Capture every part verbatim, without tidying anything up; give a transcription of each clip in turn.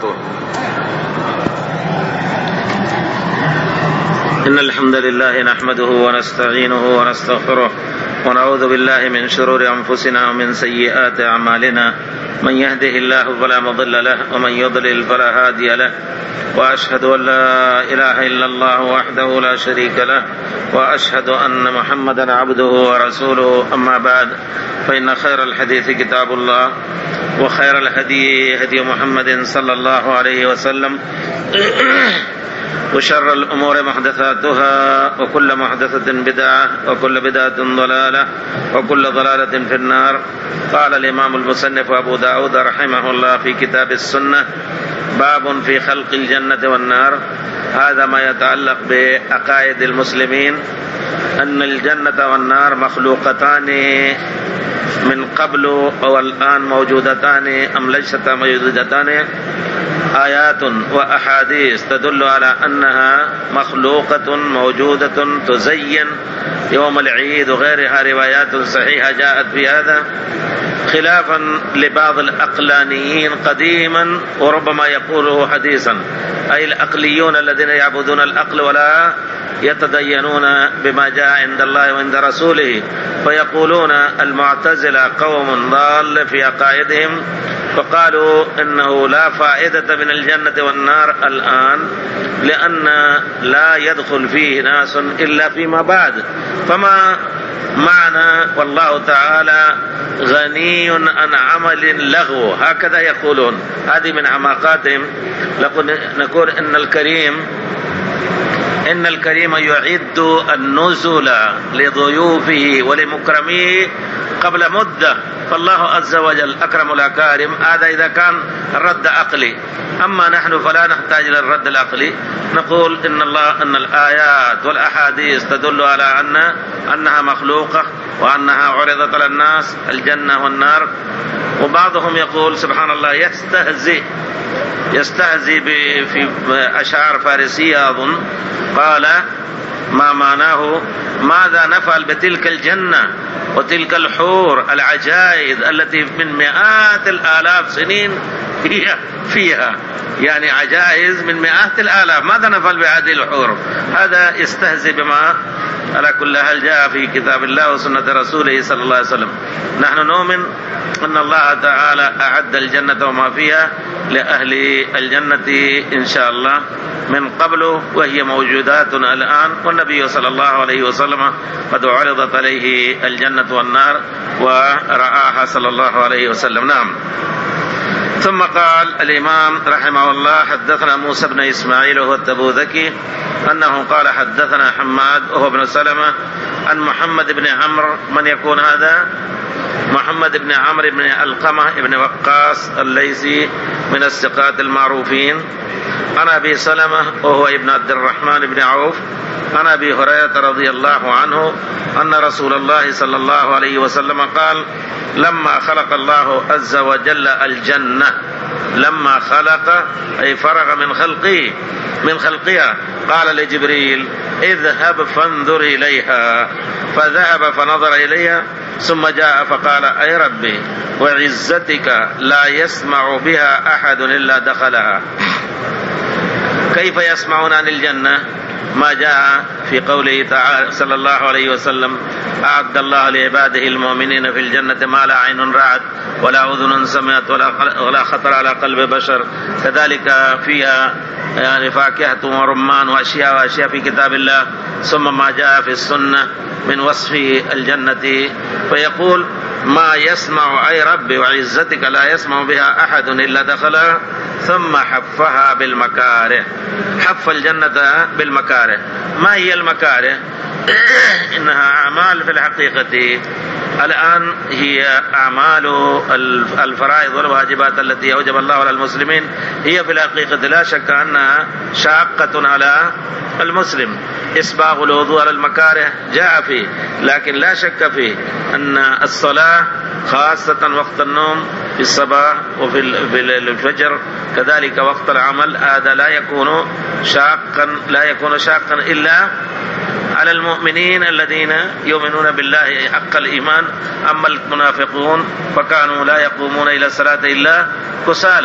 إن الحمد لله نحمده ونستعينه ونستغفره ونعوذ بالله من شرور أنفسنا ومن سيئات أعمالنا من يهده الله فلا مضل له ومن يضلل فلا هادي له وأشهد أن لا إله إلا الله وحده لا شريك له وأشهد أن محمدا عبده ورسوله. أما بعد فإن خير الحديث كتاب الله وخير الهدي هدي محمد صلى الله عليه وسلم وشر الأمور محدثاتها وكل محدثة بدعة وكل بدعة ضلالة وكل ضلالة في النار. قال الإمام المصنف أبو داود رحمه الله في كتاب السنة: باب في خلق الجنة والنار. هذا ما يتعلق بعقائد المسلمين أن الجنة والنار مخلوقتان من قبل والآن موجودتان أم ليستا موجودتان. آيات وأحاديث تدل على أنها مخلوقة موجودة تزين يوم العيد وغيرها روايات صحيحة جاءت بهذا، خلافا لبعض الأقلانيين قديما وربما يقوله حديثا، أي الأقليون الذين يعبدون الأقل ولا يتدينون بما جاء عند الله وعند رسوله، فيقولون المعتزلة قوم ضال في عقائدهم، فقالوا إنه لا فائدة من الجنة والنار الآن لأن لا يدخل فيه ناس إلا فيما بعد، فما معنى والله تعالى غني عن عمل لغو، هكذا يقولون. هذه من عماقاتهم. نقول إن الكريم إن الكريم يعد النزل لضيوفه ولمكرميه قبل مدة، فالله عز وجل أكرم الأكارم. هذا إذا كان الرد عقلي، أما نحن فلا نحتاج إلى الرد العقلي. نقول إن الله إن الآيات والأحاديث تدل على أن أنها مخلوقة وأنها عرضت على الناس الجنة والنار. وبعضهم يقول سبحان الله يستهزئ يستهزئ في أشعار فارسية أظن، قال ما معناه ماذا نفعل بتلك الجنة وتلك الحور العجائز التي من مئات الآلاف سنين هي فيها، يعني عجائز من مئات الآلاف، ماذا نفعل بهذه الحور؟ هذا يستهزئ بما على كل حال جاء في كتاب الله وسنة رسوله صلى الله عليه وسلم. نحن نؤمن أن الله تعالى أعد الجنة وما فيها لأهل الجنة إن شاء الله من قبل، وهي موجودات الآن، والنبي صلى الله عليه وسلم قد عرضت عليه الجنة والنار ورآها صلى الله عليه وسلم. نعم. ثم قال الإمام رحمه الله: حدثنا موسى بن إسماعيل وهو التبوذكي أنه قال حدثنا حماد وهو ابن سلمة عن محمد بن عمرو. من يكون هذا؟ محمد بن عمرو بن القمة بن وقاص الليثي من الثقات المعروفين. عن أبي سلمة وهو ابن عبد الرحمن بن عوف عن أبي هريرة رضي الله عنه أن رسول الله صلى الله عليه وسلم قال: لما خلق الله عز وجل الجنة، لما خلق أي فرغ من خلقه من خلقها، قال لجبريل: اذهب فانظر إليها، فذهب فنظر إليها ثم جاء فقال: أي ربي وعزتك لا يسمع بها أحد إلا دخلها. كيف يسمعون عن الجنة؟ ما جاء في قوله تعالى صلى الله عليه وسلم: أعد الله لعباده المؤمنين في الجنة ما لا عين رأت ولا أذن سمعت ولا خطر على قلب بشر. كذلك فيها يعني فاكهة ورمان وأشياء وأشياء في كتاب الله، ثم ما جاء في السنة من وصف الجنة، فيقول: ما يسمع أي ربي وعزتك لا يسمع بها أحد إلا دخلها. ثم حفها بالمكاره، حف الجنة بالمكاره. ما هي المكاره؟ إنها أعمال في الحقيقة الآن هي أعمال الفرائض والواجبات التي أوجب الله على المسلمين، هي في الحقيقة لا شك أنها شاقة على المسلم. إسباغ الوضوء على المكاره جاء فيه، لكن لا شك فيه أن الصلاة خاصة وقت النوم في الصباح وفي الفجر، كذلك وقت العمل، هذا لا يكون شاقا لا يكون شاقا إلا على المؤمنين الذين يؤمنون بالله حق الإيمان. أما المنافقون فكانوا لا يقومون إلى الصلاة إلا كسالى.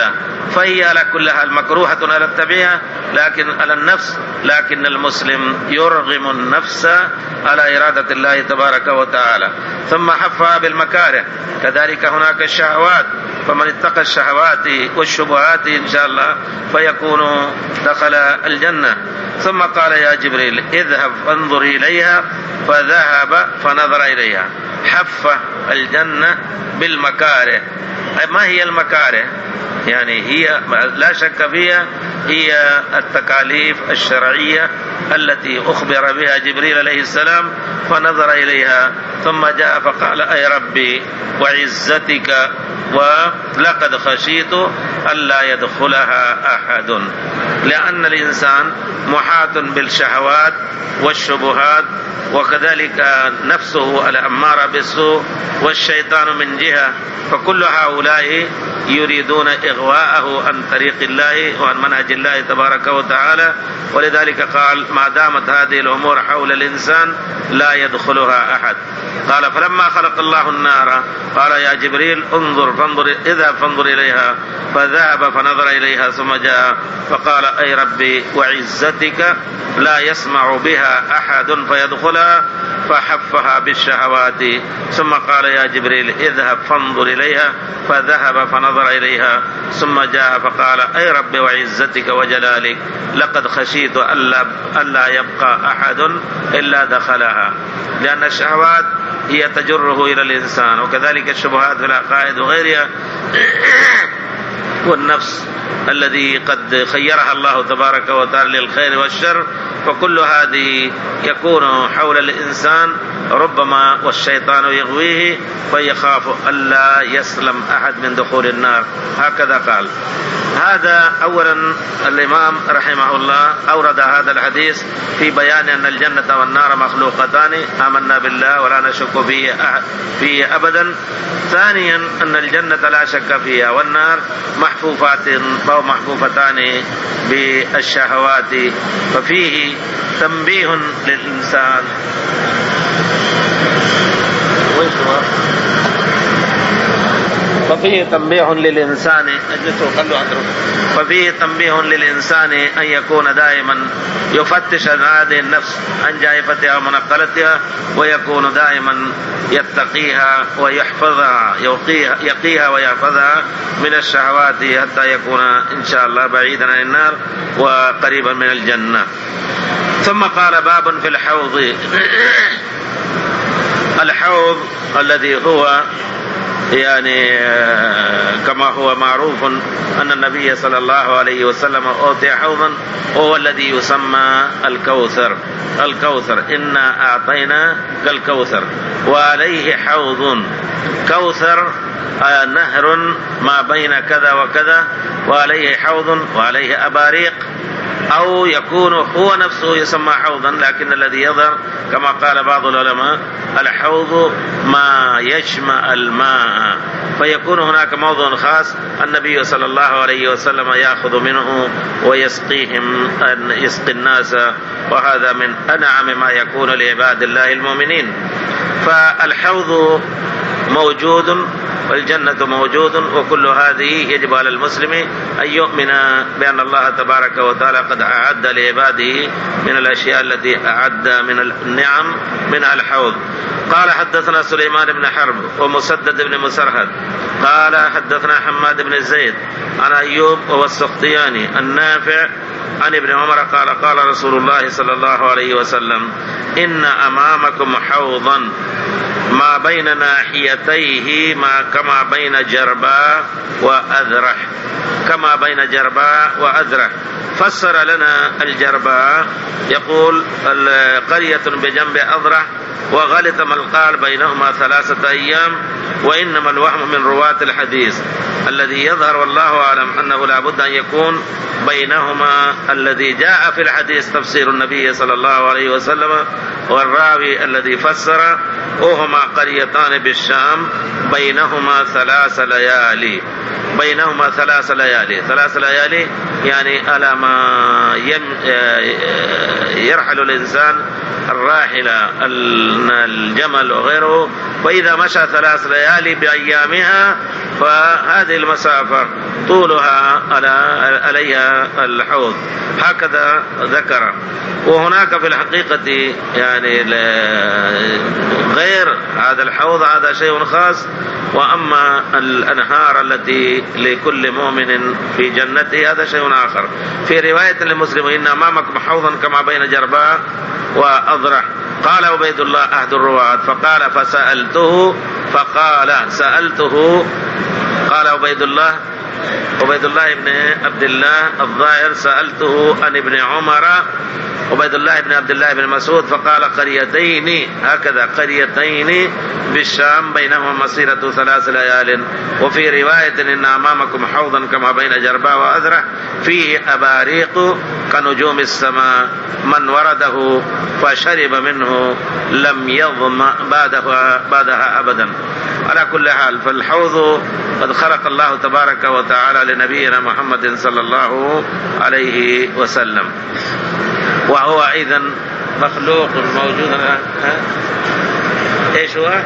فهي على كل حال مكروهة على الطبيعة لكن على النفس، لكن المسلم يرغم النفس على إرادة الله تبارك وتعالى. ثم حفها بالمكاره، كذلك هناك الشهوات، فمن اتقى الشهوات والشبهات إن شاء الله فيكون دخل الجنة. ثم قال يا جبريل اذهب فانظر إليها، فذهب فنظر إليها. حف الجنة بالمكاره. ما هي المكاره؟ يعني هي لا شك فيها هي التكاليف الشرعية التي أخبر بها جبريل عليه السلام، فنظر إليها ثم جاء فقال أي ربي وعزتك ولقد خشيت ألا يدخلها أحد، لأن الإنسان محاط بالشهوات والشبهات، وكذلك نفسه الأمارة بالسوء والشيطان من جهة، فكل هؤلاء يريدون إغواءه عن طريق الله وعن منهج الله تبارك وتعالى. ولذلك قال ما دامت هذه الأمور حول الإنسان لا يدخلها أحد. قال فلما خلق الله النار قال يا جبريل انظر فانظر اذهب فانظر إليها، فذهب فنظر إليها ثم جاء فقال أي ربي وعزتك لا يسمع بها أحد فيدخلها، فحفها بالشهوات. ثم قال يا جبريل اذهب فانظر إليها، فذهب فنظر إليها ثم جاء فقال أي رب وعزتك وجلالك لقد خشيت ألا يبقى أحد إلا دخلها، لأن الشهوات هي تجره إلى الإنسان، وكذلك الشبهات في العقائد وغيرها، والنفس الذي قد خيرها الله تبارك وتعالى للخير والشر، فكل هذه يكون حول الإنسان ربما والشيطان يغويه فيخاف ألا يسلم أحد من دخول النار. هكذا قال. هذا أولا الإمام رحمه الله أورد هذا الحديث في بيان أن الجنة والنار مخلوقتان آمنا بالله ولا نشك فيه, فيه أبدا. ثانيا أن الجنة لا شك فيها والنار محفوفات أو محفوفتان بالشهوات، ففيه تنبيه للإنسان ففيه تنبيه للإنسان ففيه تنبيه للإنسان أن يكون دائما يفتش هذه النفس عن جائفتها ومنقلتها، ويكون دائما يتقيها ويحفظها يقيها, يقيها ويحفظها من الشهوات حتى يكون إن شاء الله بعيدا عن النار وقريبا من الجنة. ثم قال باب في الحوض. الحوض الذي هو يعني كما هو معروف أن النبي صلى الله عليه وسلم أوتي حوضا هو الذي يسمى الكوثر. الكوثر إنا أعطينا كالكوثر وعليه حوض. كوثر نهر ما بين كذا وكذا، وعليه حوض وعليه أباريق، أو يكون هو نفسه يسمى حوضا، لكن الذي يظهر كما قال بعض العلماء الحوض ما يجمع الماء، فيكون هناك موضع خاص النبي صلى الله عليه وسلم يأخذ منه ويسقيهم أن يسقي الناس، وهذا من أنعم ما يكون لعباد الله المؤمنين. فالحوض موجود والجنة موجود، وكل هذه يجب على المسلم أن يؤمن بأن الله تبارك وتعالى قد أعد لعباده من الأشياء التي أعد من النعم من الحوض. قال حدثنا سليمان بن حرب ومسدد بن مسرهد قال حدثنا حماد بن زيد عن أيوب والسختياني النافع عن ابن عمر قال قال رسول الله صلى الله عليه وسلم إن أمامكم حوضا ما بين ناحيتيه ما كما بين جرباء وأذرح كما بين جرباء وأذرح. فسر لنا الجرباء يقول قرية بجنب أذرح، وغلط من قال بينهما ثلاثة أيام، وإنما الوهم من رواة الحديث. الذي يظهر والله أعلم أنه لا بد أن يكون بينهما الذي جاء في الحديث تفسير النبي صلى الله عليه وسلم، والراوي الذي فسر وهما قريتان بالشام بينهما ثلاث ليالي بينهما ثلاث ليالي ثلاث ليالي يعني على ما يرحل الإنسان الراحلة الجمل وغيره فإذا مشى ثلاث ليالي بأيامها فهذه المسافة طولها عليها الحوض، هكذا ذكر. وهناك في الحقيقة يعني غير هذا الحوض، هذا شيء خاص. وأما الأنهار التي لكل مؤمن في جنته هذا شيء آخر. في رواية لمسلم إن أمامكم حوضا كما بين جرباء وأضرح. قال عبيد الله أحد الرواة فقال فسألته فقال سألته قال عبيد الله عبيد الله بن عبد الله الظاهر سألته عن ابن عمر عبيد الله بن عبد الله بن مسعود فقال قريتين، هكذا قريتين بالشام بينهما مسيرة ثلاث ليال. وفي رواية إن أمامكم حوضا كما بين جرباء وأذرة فيه أباريق كنجوم السماء من ورده فشرب منه لم يظمأ بعدها, بعدها أبدا. على كل حال فالحوض قد خلق الله تبارك وتعالى لنبينا محمد صلى الله عليه وسلم، وهو أيضا مخلوق موجود. ايش هو؟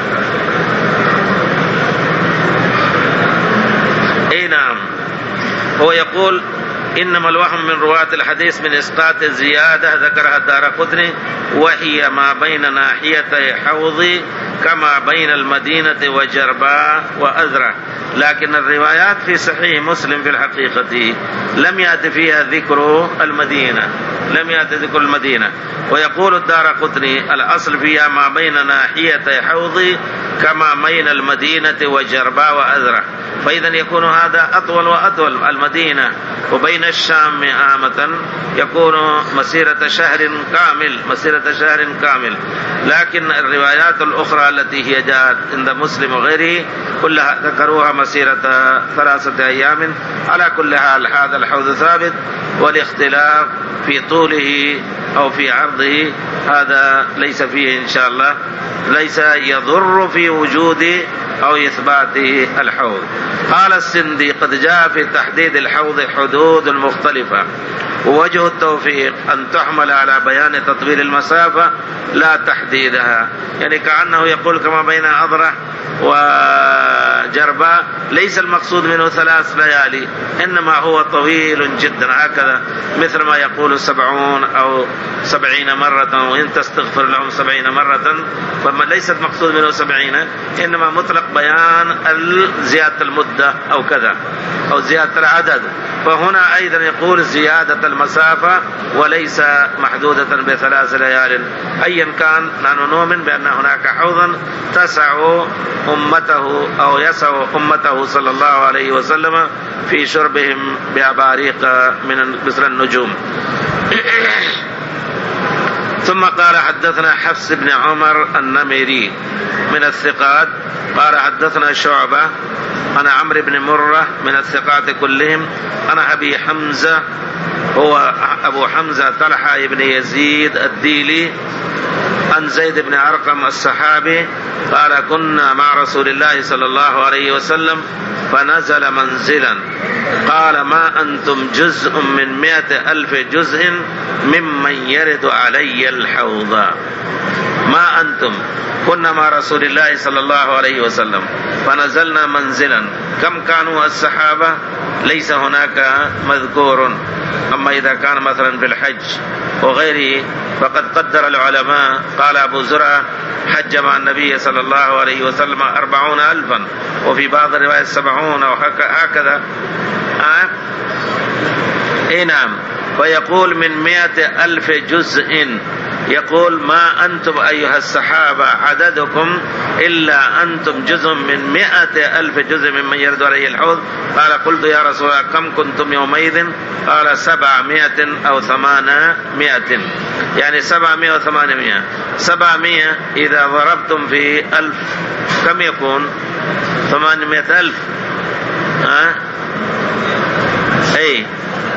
اي نعم. هو يقول إنما الوهم من رواة الحديث من إسقاط الزيادة ذكرها الدارقطني وهي ما بين ناحيتي حوض كما بين المدينة وجرباء وأذرة، لكن الروايات في صحيح مسلم في الحقيقة لم يأتي فيها ذكر المدينة لم يأتي ذكر المدينة. ويقول الدارقطني الأصل فيها ما بين ناحيتي حوض كما بين المدينة وجرباء وأذرة، فإذا يكون هذا أطول وأطول. المدينة وبين الشام عامة يكون مسيرة شهر كامل مسيرة شهر كامل لكن الروايات الأخرى التي هي جاءت عند مسلم وغيره كلها ذكروها مسيرة ثلاثة أيام. على كل حال هذا الحوض ثابت، والاختلاف في طوله أو في عرضه هذا ليس فيه إن شاء الله ليس يضر في وجود أو إثبات الحوض. قال السندي قد جاء في تحديد الحوض حدود مختلفة، ووجه التوفيق أن تحمل على بيان تطويل المسافة لا تحديدها، يعني كأنه يقول كما بين أضرح وجرباء ليس المقصود منه ثلاث ليالي إنما هو طويل جدا، هكذا مثل ما يقول سبعون أو سبعين مرة وإن تستغفر لهم سبعين مرة، فما ليست مقصود منه سبعين إنما مطلق بيان زيادة المدة أو كذا أو زيادة العدد. فهنا أيضا يقول زيادة المسافة وليس محدودة بثلاث ليال. أيا كان نحن نؤمن بأن هناك حوضا تسع أمته أو يسع أمته صلى الله عليه وسلم في شربهم بأباريق من مثل النجوم. ثم قال حدثنا حفص بن عمر النميري من الثقات قال حدثنا شعبة أنا عمرو بن مرة من الثقات كلهم أنا أبي حمزة هو أبو حمزة طلحة بن يزيد الديلي عن زيد بن أرقم الصحابي قال كنا مع رسول الله صلى الله عليه وسلم فنزل منزلا قال ما أنتم جزء من مئة ألف جزء ممن يرد علي الحوض. ما أنتم كنا مع رسول الله صلى الله عليه وسلم فنزلنا منزلا. كم كانوا الصحابة؟ ليس هناك مذكور. أما إذا كان مثلا في الحج وغيره فقد قدر العلماء قال أبو زرعة حج مع النبي صلى الله عليه وسلم أربعون ألفا وفي بعض الروايات سبعون أو هكذا. آه؟ إيه نعم. ويقول من مئة ألف جزء يقول ما أنتم أيها الصحابة عددكم إلا أنتم جزء من مئة ألف جزء ممن يرد عليه الحوض. قال قلت يا رسول الله كم كنتم يومئذ؟ قال سبعمائة أو ثمانمائة، يعني سبعمائة وثمانمائة. سبعمائة إذا ضربتم في ألف كم يكون؟ ثمانمائة ألف. ها؟ أي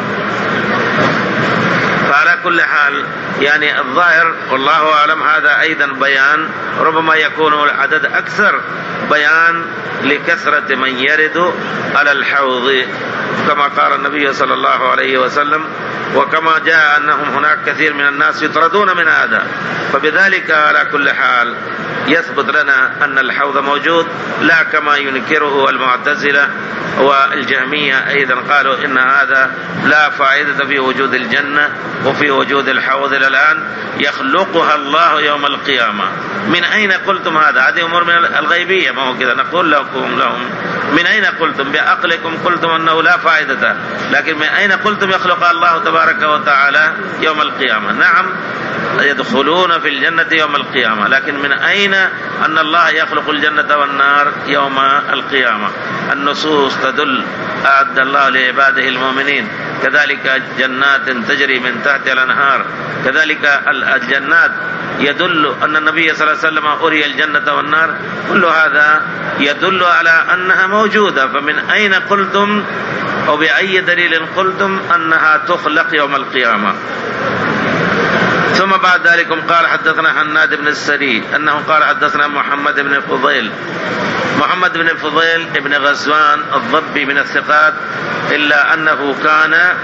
فعلى كل حال يعني الظاهر والله أعلم هذا أيضا بيان ربما يكون العدد أكثر بيان لكثرة من يرد على الحوض كما قال النبي صلى الله عليه وسلم وكما جاء أنهم هناك كثير من الناس يطردون من هذا. فبذلك على كل حال يثبت لنا أن الحوض موجود، لا كما ينكره المعتزلة والجهمية أيضا قالوا إن هذا لا فائدة في وجود الجنة وفي وجود الحوض إلى الآن، يخلقها الله يوم القيامة. من أين قلتم هذا؟ هذه أمور من الغيبية، ما هو كذا نقول لكم لهم من أين قلتم؟ بعقلكم قلتم أنه لا فائدة، لكن من أين قلتم يخلق الله تبارك وتعالى يوم القيامة؟ نعم يدخلون في الجنة يوم القيامة، لكن من أين أن الله يخلق الجنة والنار يوم القيامة؟ النصوص تدل أعد الله لعباده المؤمنين كذلك جنات تجري من تحت الأنهار، كذلك الجنات يدل أن النبي صلى الله عليه وسلم أري الجنة والنار، كل هذا يدل على أنها موجودة. فمن أين قلتم أو بأي دليل قلتم أنها تخلق يوم القيامة؟ ثم بعد ذلك قال حدثنا حناد بن السري أنه قال حدثنا محمد بن فضيل. محمد بن فضيل ابن غزوان الضبي من الثقات، إلا أنه كان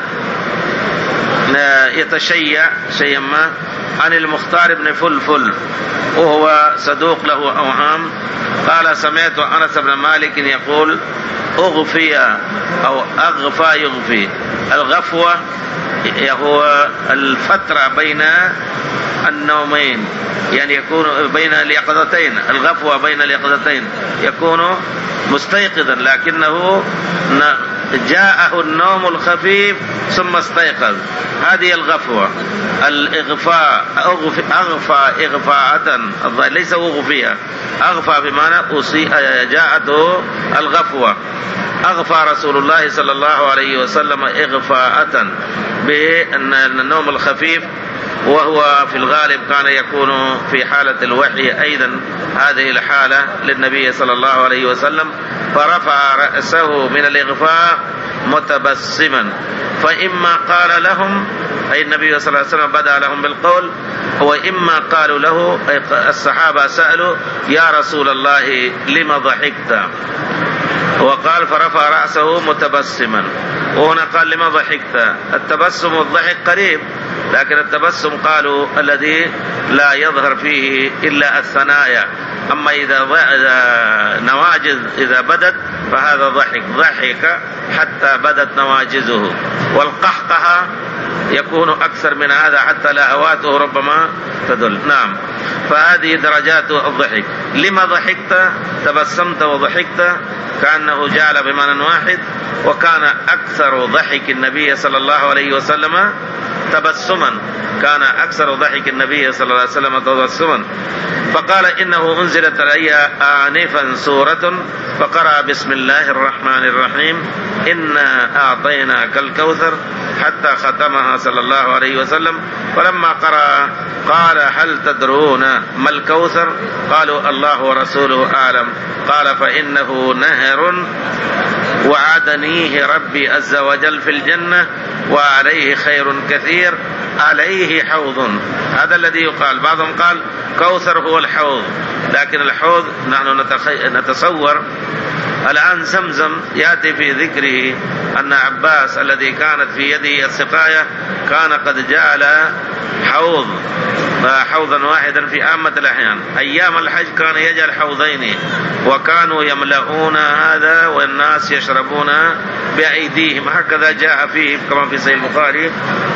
يتشيع شيئا ما عن المختار بن فلفل وهو صدوق له أوهام. قال سمعت أنس بن مالك يقول أغفي أو أغفى يغفي. الغفوة هو الفترة بين النومين، يعني يكون بين اليقظتين، الغفوة بين اليقظتين، يكون مستيقظا لكنه جاءه النوم الخفيف ثم استيقظ، هذه الغفوة. الإغفاء أغفى إغفاءة، ليس أغفية، أغفى بمعنى جاءته الغفوة. أغفى رسول الله صلى الله عليه وسلم إغفاءة بالنوم الخفيف، وهو في الغالب كان يكون في حالة الوحي أيضا هذه الحالة للنبي صلى الله عليه وسلم، فرفع رأسه من الإغفاء متبسما، فإما قال لهم أي النبي صلى الله عليه وسلم بدأ لهم بالقول، وإما قالوا له الصحابة سألوا يا رسول الله لما ضحكت؟ وقال فرفع رأسه متبسما. وهنا قال لما ضحكت؟ التبسم والضحك قريب، لكن التبسم قالوا الذي لا يظهر فيه إلا الثنايا، أما إذا نواجذ إذا بدت فهذا ضحك، ضحك حتى بدت نواجذه. والقحقحة يكون أكثر من هذا حتى لهواته ربما تدل. نعم، فهذه درجات الضحك. لما ضحكت؟ تبسمت وضحكت، كأنه جعل بمعنى واحد. وكان أكثر ضحك النبي صلى الله عليه وسلم تبسما، كان أكثر ضحك النبي صلى الله عليه وسلم تبسما. فقال إنه أنزلت علي آنفا سورة فقرأ بسم الله الرحمن الرحيم إنا أعطيناك الكوثر حتى ختمها صلى الله عليه وسلم. فلما قرأ قال هل تدرون ما الكوثر؟ قالوا الله ورسوله أعلم. قال فإنه نهر وعدنيه ربي عز وجل في الجنة وعليه خير كثير، عليه حوض. هذا الذي يقال. بعضهم قال كوثر هو الحوض، لكن الحوض نحن نتصور الآن زمزم يأتي في ذكره أن عباس الذي كانت في يده السقاية كان قد جعل حوض حوضا واحدا في عامة الأحيان. أيام الحج كان يجعل حوضين، وكانوا يملؤون هذا والناس يشربون بأيديهم، هكذا جاء فيه كما في صحيح البخاري.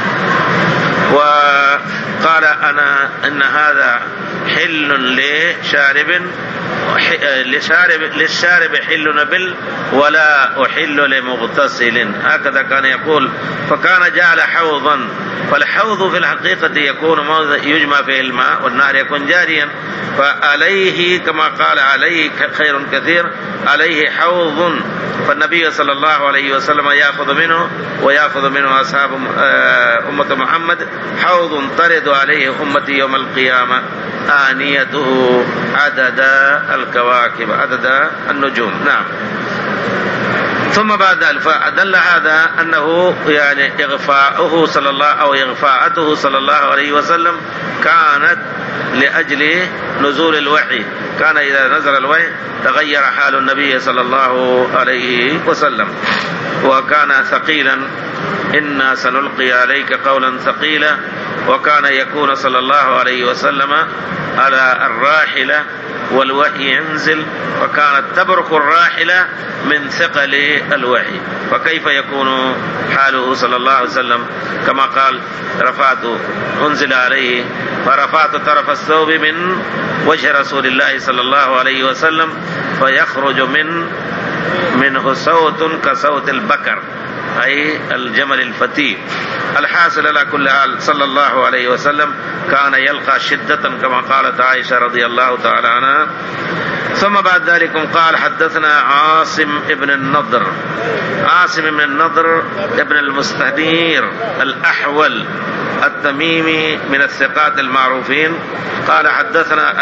وقال أنا إن هذا حل لشارب لشارب للشارب حل نبل ولا أحل لمغتسل، هكذا كان يقول. فكان جعل حوضا، فالحوض في الحقيقة يكون موضع يجمع فيه الماء والنهر يكون جاريا، فعليه كما قال عليه خير كثير، عليه حوض. فالنبي صلى الله عليه وسلم يأخذ منه ويأخذ منه أصحاب أمة محمد، حوض ترد عليه أمتي يوم القيامة آنيته عدد الكواكب، عدد النجوم. نعم. ثم بعد ذلك فدل هذا أنه يعني إغفاؤه صلى الله أو إغفاءته صلى الله عليه وسلم كانت لأجل نزول الوحي، كان إذا نزل الوحي تغير حال النبي صلى الله عليه وسلم، وكان ثقيلا إنا سنلقي عليك قولا ثقيلا. وكان يكون صلى الله عليه وسلم على الراحلة والوحي ينزل، فكانت تبرق الراحلة من ثقل الوحي، فكيف يكون حاله صلى الله عليه وسلم؟ كما قال رفعت أنزل عليه فرفعت طرف الثوب من وجه رسول الله صلى الله عليه وسلم فيخرج من منه صوت كصوت البكر، أي الجمل الفتي. الحاصل على كل حال صلى الله عليه وسلم كان يلقى شدة كما قالت عائشة رضي الله تعالى عنها. ثم بعد ذلك قال حدثنا عاصم ابن النضر، عاصم ابن النضر ابن المستنير الأحول التميمي من الثقات المعروفين. قال حدثنا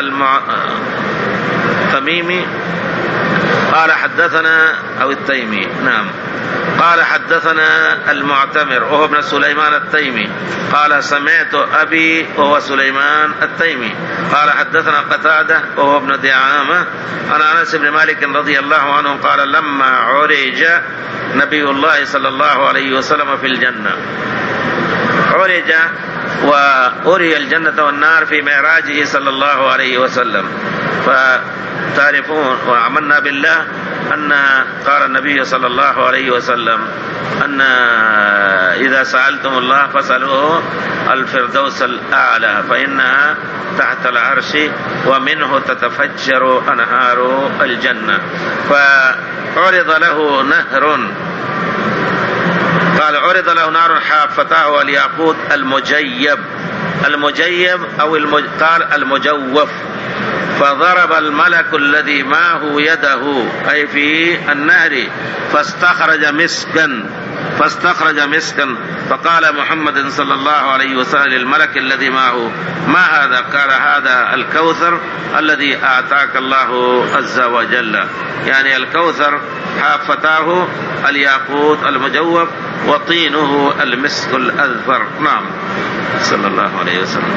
التميمي قال حدثنا أو التيمي نعم قال حدثنا المعتمر وهو ابن سليمان التيمي قال سمعت أبي وهو سليمان التيمي قال حدثنا قتادة وهو ابن دعامة عن أنس بن مالك رضي الله عنه قال لما عرج نبي الله صلى الله عليه وسلم في الجنة، عرج وأري الجنة والنار في معراجه صلى الله عليه وسلم. فتعرفون وعملنا بالله أن قال النبي صلى الله عليه وسلم أن إذا سألتم الله فاسألوه الفردوس الأعلى فإنها تحت العرش ومنه تتفجر أنهار الجنة. فعرض له نهر، قال عرض له نار حافتاه الياقوت المجيب، المجيب أو المج... قال المجوف، فضرب الملك الذي معه يده أي في النهر فاستخرج مسكا فاستخرج مسكا فقال محمد صلى الله عليه وسلم للملك الذي معه ما هذا؟ قال هذا الكوثر الذي أعطاك الله عز وجل، يعني الكوثر حافتاه الياقوت المجوف وطينه المسك الأذفر. نعم صلى الله عليه وسلم.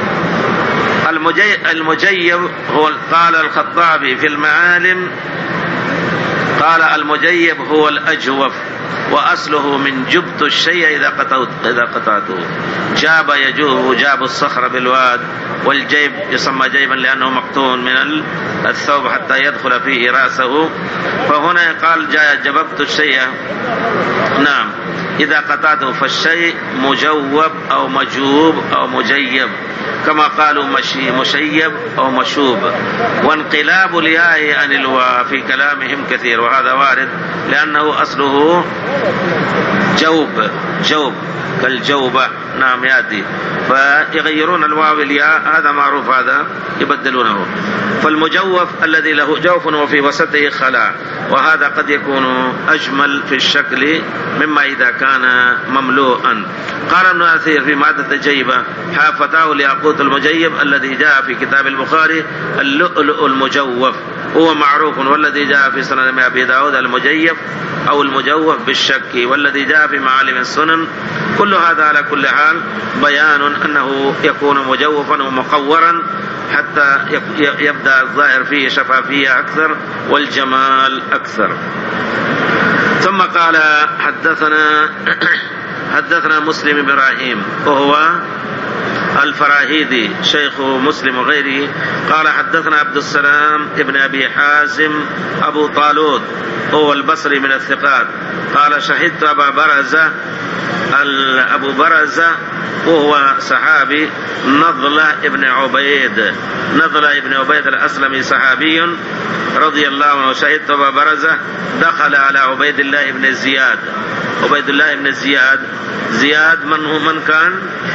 المجيب هو قال الخطابي في المعالم قال المجيب هو الأجوف وأصله من جبت الشيء إذا قطعت إذا قطعته، جاب يجوب جاب الصخر بالواد، والجيب يسمى جيبا لأنه مقطون من الثوب حتى يدخل فيه رأسه، فهنا قال جاء جببت الشيء نعم إذا قطعته، فالشيء مجوب أو مجوب أو مجيب كما قالوا مشي مشيب أو مشوب. وانقلاب الياء عن الواو في كلامهم كثير، وهذا وارد لأنه أصله جوب جوب كالجوبة نعم يأتي، فيغيرون الواو الياء، هذا معروف، هذا يبدلونه. فالمجوف الذي له جوف وفي وسطه خلاء، وهذا قد يكون أجمل في الشكل مما إذا كان مملوءا. قال ابن أثير في مادة جيبة حافتاه الياقوت المجيب الذي جاء في كتاب البخاري اللؤلؤ المجوف هو معروف، والذي جاء في سنن أبي داود المجيف أو المجوف بالشك، والذي جاء في معالم السنن. كل هذا على كل حال بيان أنه يكون مجوفا ومقورا حتى يبدأ الظاهر فيه شفافية أكثر والجمال أكثر. ثم قال حدثنا حدثنا مسلم إبراهيم وهو الفراهيدي شيخ مسلم وغيره قال حدثنا عبد السلام ابن أبي حازم أبو طالوت هو البصري من الثقات قال شهدت أبا برزة أبو برزة وهو صحابي نضلة ابن عبيد نضلة ابن عبيد الأسلمي صحابي رضي الله عنه. شهدت أبا برزة دخل على عبيد الله ابن زياد. عبيد الله ابن زياد زياد من هو من كان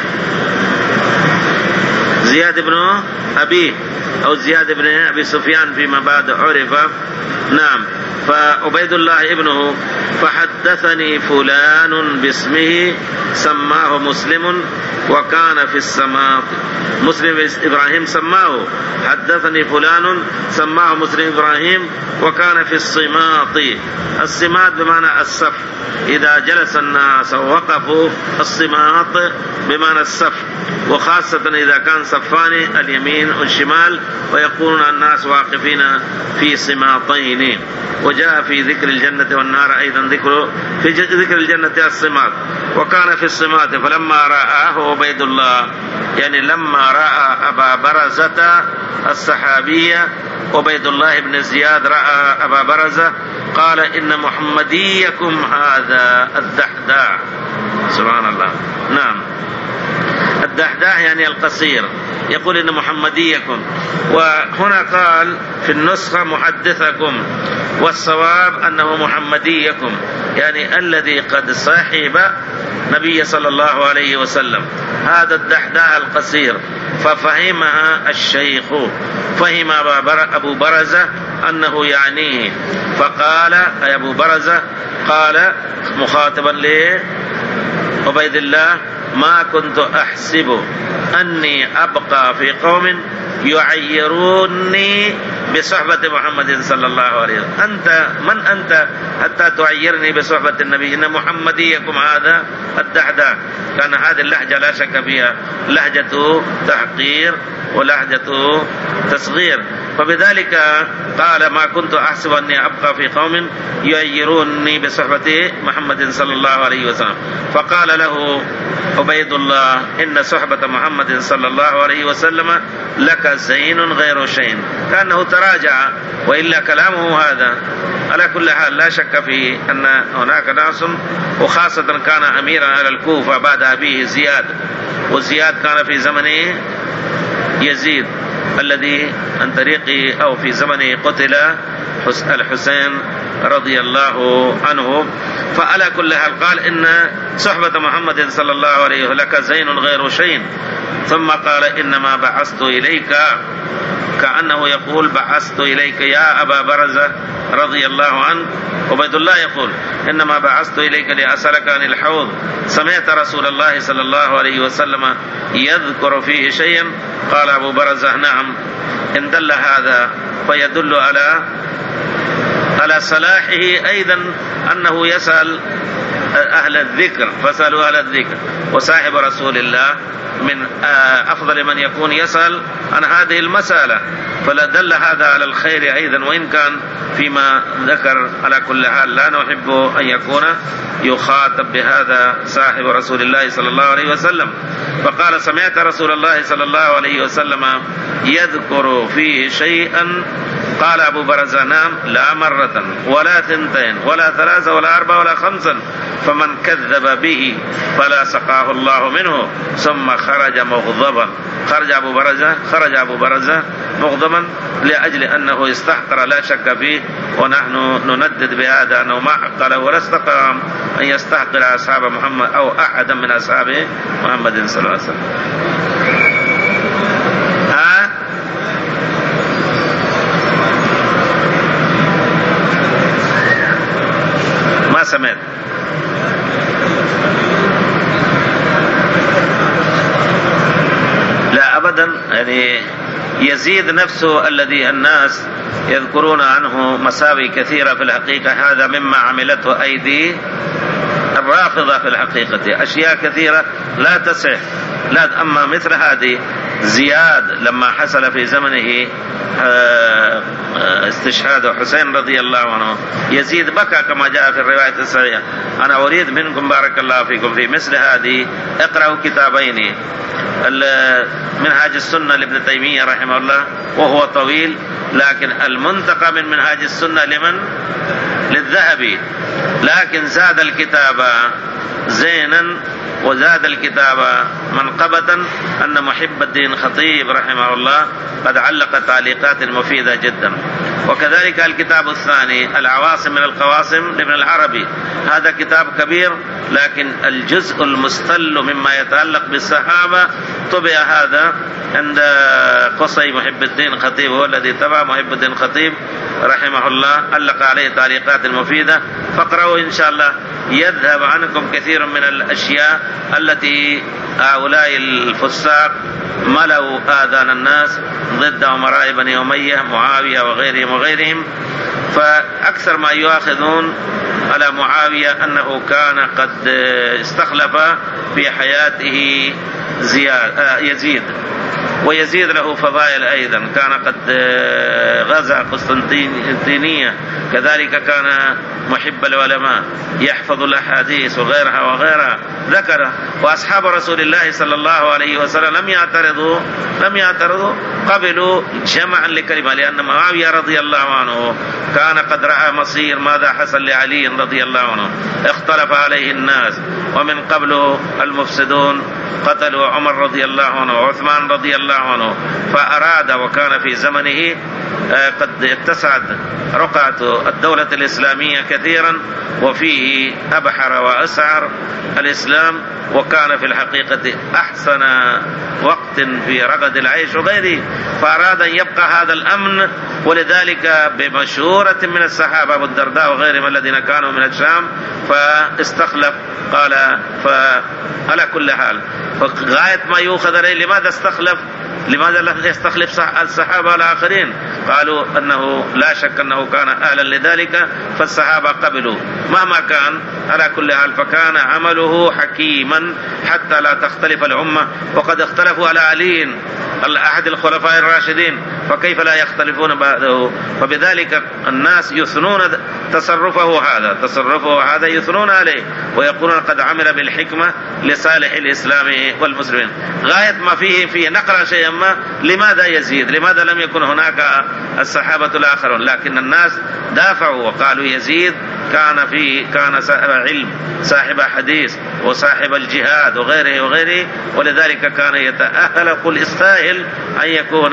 زياد ابن أبي أو زياد ابن أبي سفيان فيما بعد عرف. نعم. فعبيد الله ابنه فحدثني فلان باسمه سماه مسلم وكان في السماط. مسلم إبراهيم سماه حدثني فلان سماه مسلم إبراهيم وكان في الصماط. الصماط بمعنى الصف، إذا جلس الناس ووقفوا الصماط بمعنى الصف، وخاصة إذا كان صفان اليمين والشمال ويكونون الناس واقفين في صماطين. وجاء في ذكر الجنة والنار أيضا ذكر في ذكر الجنة الصماط، وكان في الصماط. فلما رآه عبيد الله يعني لما رأى أبا برزة الصحابية عبيد الله بن زياد رأى أبا برزة قال إن محمديكم هذا الدحداح. سبحان الله. نعم، الدحداح يعني القصير، يقول إن محمديكم، وهنا قال في النسخة محدثكم، والصواب أنه محمديكم، يعني الذي قد صاحب نبي صلى الله عليه وسلم، هذا الدحداح القصير. ففهمها الشيخ، فهم أبو برزة أنه يعنيه، فقال أي أبو برزة قال مخاطبا لعبيد الله: ما كنت أحسب أني أبقى في قوم يعيروني بصحبة محمد صلى الله عليه وسلم. أنت من أنت حتى تعيرني بصحبة النبي؟ إن محمديكم هذا الدحداح. كان هذه اللهجة لا شك فيها لهجة تحقير ولهجة تصغير، فبذلك قال: ما كنت أحسب أني أبقى في قوم يعيروني بصحبة محمد صلى الله عليه وسلم. فقال له عبيد الله: إن صحبة محمد صلى الله عليه وسلم لك زين غير شين. كأنه تراجع، وإلا كلامه هذا. على كل حال لا شك في أن هناك ناس، وخاصة كان أميرا على الكوفة بعد أبيه زياد، وزياد كان في زمن يزيد الذي عن طريقه أو في زمنه قتل الحسين رضي الله عنه. فعلى كل حال قال: إن صحبة محمد صلى الله عليه وسلم لك زين غير شين. ثم قال: إنما بعثت إليك، كأنه يقول: بعثت إليك يا أبا برزة رضي الله عنه. عبيد الله يقول: إنما بعثت إليك لأسألك عن الحوض، سمعت رسول الله صلى الله عليه وسلم يذكر فيه شيئا؟ قال أبو برزة: نعم. إن دل هذا فيدل على على صلاحه أيضا، أنه يسأل أهل الذكر، فسألوا أهل الذكر، وصاحب رسول الله من أفضل من يكون يسأل عن هذه المسألة، فلدل هذا على الخير أيضا، وإن كان فيما ذكر. على كل حال لا نحب أن يكون يخاطب بهذا صاحب رسول الله صلى الله عليه وسلم. فقال: سمعت رسول الله صلى الله عليه وسلم يذكر فيه شيئا؟ قال أبو برزة: نعم، لا مرة ولا ثنتين ولا ثلاثة ولا أربعة ولا خمسا، فمن كذب به فلا سقاه الله منه. ثم خرج مغضبا. خرج أبو برزة خرج أبو برزة مغضبا لأجل أنه استحقر لا شك فيه، ونحن نندد بهذا أنه ما حق له ولا استقام أن يستحقر أصحاب محمد أو أحدا من أصحاب محمد صلى الله عليه وسلم. ها ما سمعت. لا أبدا، يعني يزيد نفسه الذي الناس يذكرون عنه مساوي كثيرة في الحقيقة، هذا مما عملته أيدي الرافضة في الحقيقة، أشياء كثيرة لا تصح. لا، أما مثل هذه زياد لما حصل في زمنه استشهاد حسين رضي الله عنه، يزيد بكى كما جاء في الرواية الصحيحة. أنا أريد منكم بارك الله فيكم في مثل هذه اقرأوا كتابين: منهاج السنة لابن تيمية رحمه الله وهو طويل، لكن المنتقى من منهاج السنة لمن؟ للذهبي، لكن زاد الكتاب زينا وزاد الكتاب منقبة أن محب الدين خطيب رحمه الله قد علق تعليقات مفيدة جدا. وكذلك الكتاب الثاني العواصم من القواسم لابن العربي، هذا كتاب كبير، لكن الجزء المستل مما يتعلق بالصحابة طبع هذا عند قصي محب الدين خطيب، هو الذي تبع محب الدين خطيب رحمه الله، علق عليه تعليقات مفيدة، فاقرأوا إن شاء الله يذهب عنكم كثير من الأشياء التي هؤلاء الفساق ملأوا آذان الناس ضد أمراء بني أمية معاوية وغيرهم وغيرهم. فأكثر ما يؤاخذون على معاوية أنه كان قد استخلف في حياته زياد يزيد، ويزيد له فضائل أيضا، كان قد غزا قسطنطينية، كذلك كان محب العلماء يحفظ الأحاديث وغيرها وغيرها ذكر. وأصحاب رسول الله صلى الله عليه وسلم لم يعترضوا لم يعترضوا قبلوا جمعا لكلمة، لأن معاوية رضي الله عنه كان قد رأى مصير ماذا حصل لعلي رضي الله عنه، اختلف عليه الناس، ومن قبل المفسدون قتلوا عمر رضي الله عنه وعثمان رضي الله عنه، فأراد وكان في زمنه قد اتسعت رقعة الدولة الإسلامية كثيرا، وفيه أبحر وأسعر الإسلام، وكان في الحقيقة أحسن وقت في رغد العيش وغيره، فأراد أن يبقى هذا الأمن. ولذلك بمشورة من الصحابة أبو الدرداء وغيرهم الذين كانوا من الشام فاستخلف، قال فعلى كل حال فغاية ما يؤخذ عليه لماذا استخلف، لماذا لم يستخلف الصحابة الآخرين؟ قالوا أنه لا شك أنه كان أهلا لذلك، فالصحابة قبلوا مهما كان. على كل حال فكان عمله حكيما حتى لا تختلف الأمة، وقد اختلفوا على علي أحد الخلفاء الراشدين، فكيف لا يختلفون بعده؟ فبذلك الناس يثنون تصرفه هذا تصرفه هذا يثنون عليه، ويقولون قد عمل بالحكمة لصالح الإسلام والمسلمين. غاية ما فيه فيه نقل شيئا ما، لماذا يزيد؟ لماذا لم يكن هناك الصحابة الآخرون؟ لكن الناس دافعوا وقالوا يزيد كان فيه كان صاحب علم، صاحب حديث، وصاحب الجهاد وغيره وغيره، ولذلك كان يتأهل قل استاهل أن يكون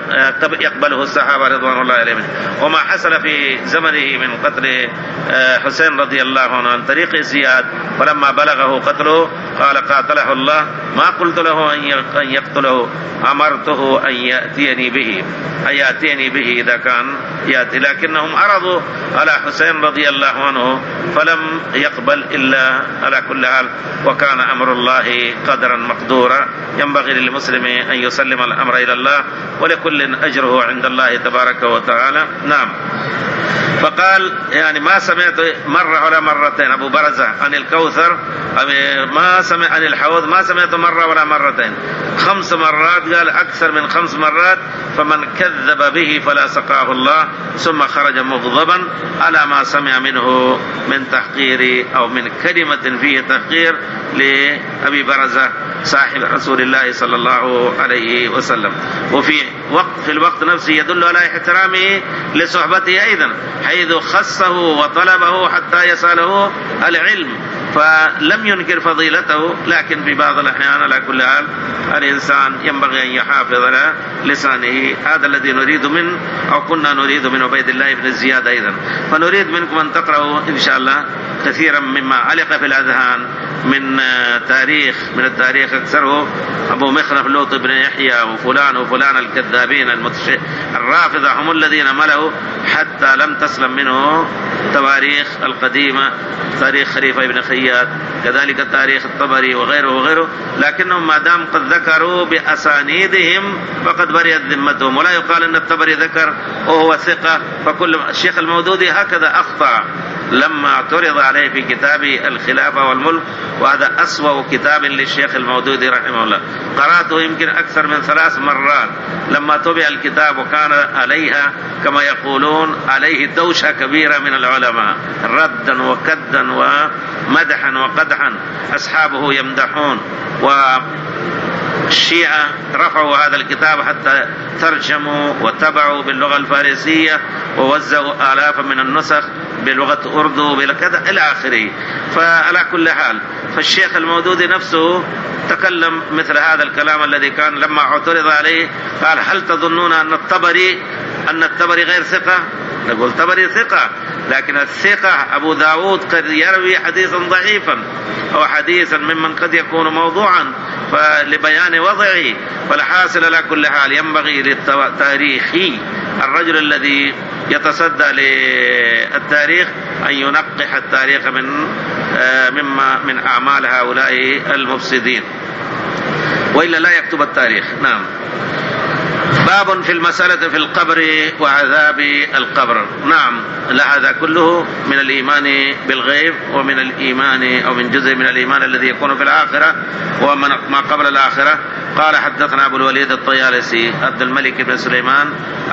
يقبله الصحابة رضوان الله عليهم. وما حصل في زمنه من قتل حسين رضي الله عنه عن طريق زياد، فلما بلغه قتله قال قاتله الله ما قلت له أن يقتله، أمرته أن يأتيني به أن يأتيني به إذا كان يأتي، لكنهم عرضوا على حسين رضي الله عنه فلم يقبل إلا. على كل حال وكان أمر الله قدرا مقدورا، ينبغي للمسلم أن يسلم الأمر إلى الله، ولكل أجره عند الله تبارك وتعالى. نعم. فقال يعني ما سمعت مرة ولا مرتين أبو برزة عن الكوثر، ما سمع عن الحوض ما سمعت مرة ولا مرتين، خمس مرات قال أكثر من خمس مرات، فمن كذب به فلا سقاه الله. ثم خرج مغضبا على ما سمع منه من تحقير أو من كلمة فيه تحقير لأبي برزة صاحب رسول الله صلى الله عليه وسلم. وفي وقت في الوقت نفسه يدل على احترامه لصحبته أيضا، حيث خصه وطلبه حتى يسأله العلم، فلم ينكر فضيلته. لكن في بعض الأحيان على كل حال الإنسان ينبغي أن يحافظ على لسانه. هذا الذي نريد من أو كنا نريد من عبيد الله بن زياد أيضا. فنريد منكم أن تقرأوا إن شاء الله كثيرا مما علق في الأذهان من تاريخ من التاريخ أكثره أبو مخنف لوط بن يحيى وفلان وفلان الكذابين المتش... الرافضة هم الذين ملوا حتى لم تسلم منه تواريخ القديمة، تاريخ خليفة بن خياط، كذلك تاريخ الطبري وغيره وغيره، لكنهم ما دام قد ذكروا بأسانيدهم فقد برئت ذمتهم. ولا يقال أن الطبري ذكر وهو ثقة، فكل الشيخ المودودي هكذا أخطأ لما اعترض عليه في كتاب الخلافة والملك، وهذا أسوأ كتاب للشيخ المودودي رحمه الله، قرأته يمكن أكثر من ثلاث مرات لما طبع الكتاب، وكان عليها كما يقولون عليه دوشة كبيرة من العلماء ردا وكدا ومدحا وقدحا، أصحابه يمدحون، والشيعة رفعوا هذا الكتاب حتى ترجموا وتبعوا باللغة الفارسية ووزعوا آلافا من النسخ بلغة أردو بكذا إلى آخره. فعلى كل حال فالشيخ المودودي نفسه تكلم مثل هذا الكلام الذي كان لما اعترض عليه قال هل تظنون أن الطبري أن الطبري غير ثقة؟ نقول الطبري ثقة، لكن الثقة أبو داود قد يروي حديثا ضعيفا أو حديثا ممن قد يكون موضوعا فلبيان وضعه. فالحاصل على كل حال ينبغي للتاريخي الرجل الذي يتصدى للتاريخ أن ينقح التاريخ من مما من أعمال هؤلاء المفسدين، وإلا لا يكتب التاريخ. نعم. باب في المسألة في القبر وعذاب القبر. نعم، لا هذا كله من الإيمان بالغيب ومن الإيمان أو من جزء من الإيمان الذي يكون في الآخرة ومن ما قبل الآخرة. قال حدثنا أبو الوليد الطيالسي عبد الملك بن سليمان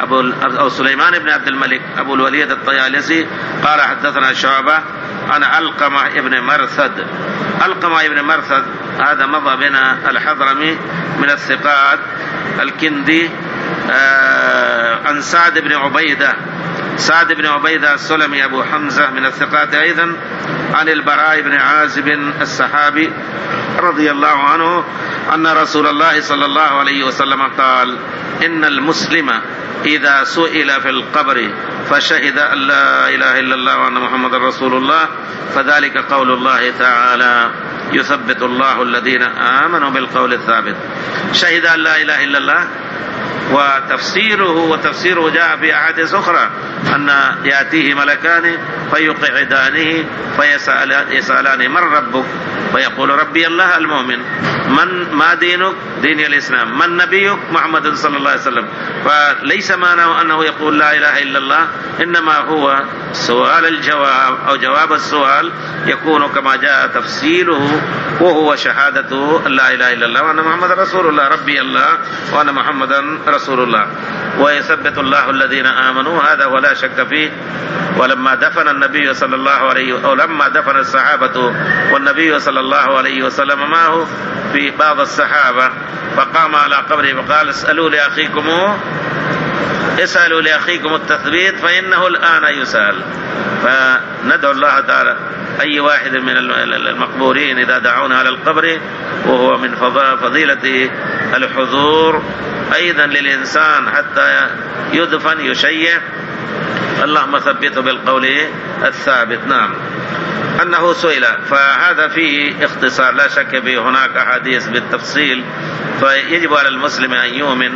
أبو سليمان بن عبد الملك أبو الوليد الطيالسي قال حدثنا شعبة عن علقمة ابن مرثد. علقمة ابن مرثد هذا مضى بنا الحضرمي من الثقات الكندي آه عن سعد بن عبيدة. سعد بن عبيدة السلمي أبو حمزة من الثقات أيضا عن البراء بن عازب الصحابي رضي الله عنه أن رسول الله صلى الله عليه وسلم قال إن المسلم إذا سئل في القبر فشهد أن لا إله إلا الله وأن محمد رسول الله فذلك قول الله تعالى يثبت الله الذين آمنوا بالقول الثابت. شهد أن لا إله إلا الله وتفسيره وتفسيره جاء في أحاديث أخرى أن يأتيه ملكان فيقعدانه فيسألان من ربك فيقول ربي الله المؤمن. من ما دينك؟ دين الإسلام. من نبيك؟ محمد صلى الله عليه وسلم. فليس معناه أنه يقول لا إله إلا الله، إنما هو سؤال الجواب أو جواب السؤال يكون كما جاء تفصيله، وهو شهادة لا إله إلا الله وأن محمد رسول الله، ربي الله وأن محمدا رسول الله. ويثبت الله الذين آمنوا، هذا ولا شك فيه. ولما دفن النبي صلى الله عليه أو لما دفن الصحابة والنبي صلى الله عليه وسلم معه في بعض الصحابة فقام على قبره فقال اسألوا لأخيكم اسألوا لأخيكم التثبيت فإنه الآن يسأل. فندعو الله تعالى أي واحد من المقبورين إذا دعونا على القبر، وهو من فضيلة الحضور أيضا للإنسان حتى يدفن يشيع، اللهم ثبته بالقول الثابت. نعم. أنه سئل، فهذا فيه اختصار لا شك فيه، هناك أحاديث بالتفصيل، فيجب على المسلم أن يؤمن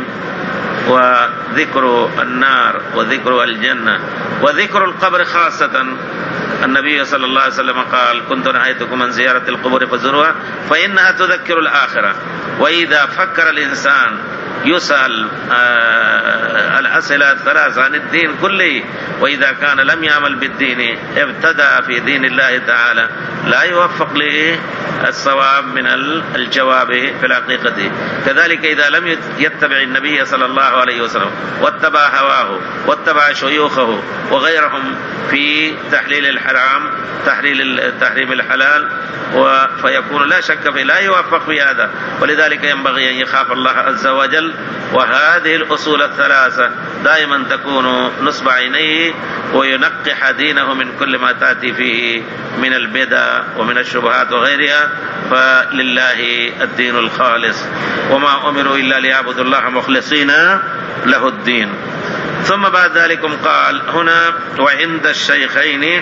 وذكر النار وذكر الجنة وذكر القبر خاصة. النبي صلى الله عليه وسلم قال كنت نهيتكم عن زيارة القبور فزوروها فإنها تذكر الآخرة. وإذا فكر الإنسان يسأل آه الأسئلة الثلاثة عن الدين كله، وإذا كان لم يعمل بالدين ابتدأ في دين الله تعالى لا يوفق للصواب من الجواب في الحقيقة. كذلك إذا لم يتبع النبي صلى الله عليه وسلم واتبع هواه واتبع شيوخه وغيرهم في تحليل الحرام تحليل تحريم الحلال، فيكون لا شك فيه لا يوفق في هذا. ولذلك ينبغي أن يخاف الله عز وجل. وهذه الأصول الثلاثة دائما تكون نصب عينيه وينقح دينه من كل ما تأتي فيه من البدع ومن الشبهات وغيرها، فلله الدين الخالص وما أمروا إلا ليعبدوا الله مخلصين له الدين. ثم بعد ذلك قال هنا وعند الشيخين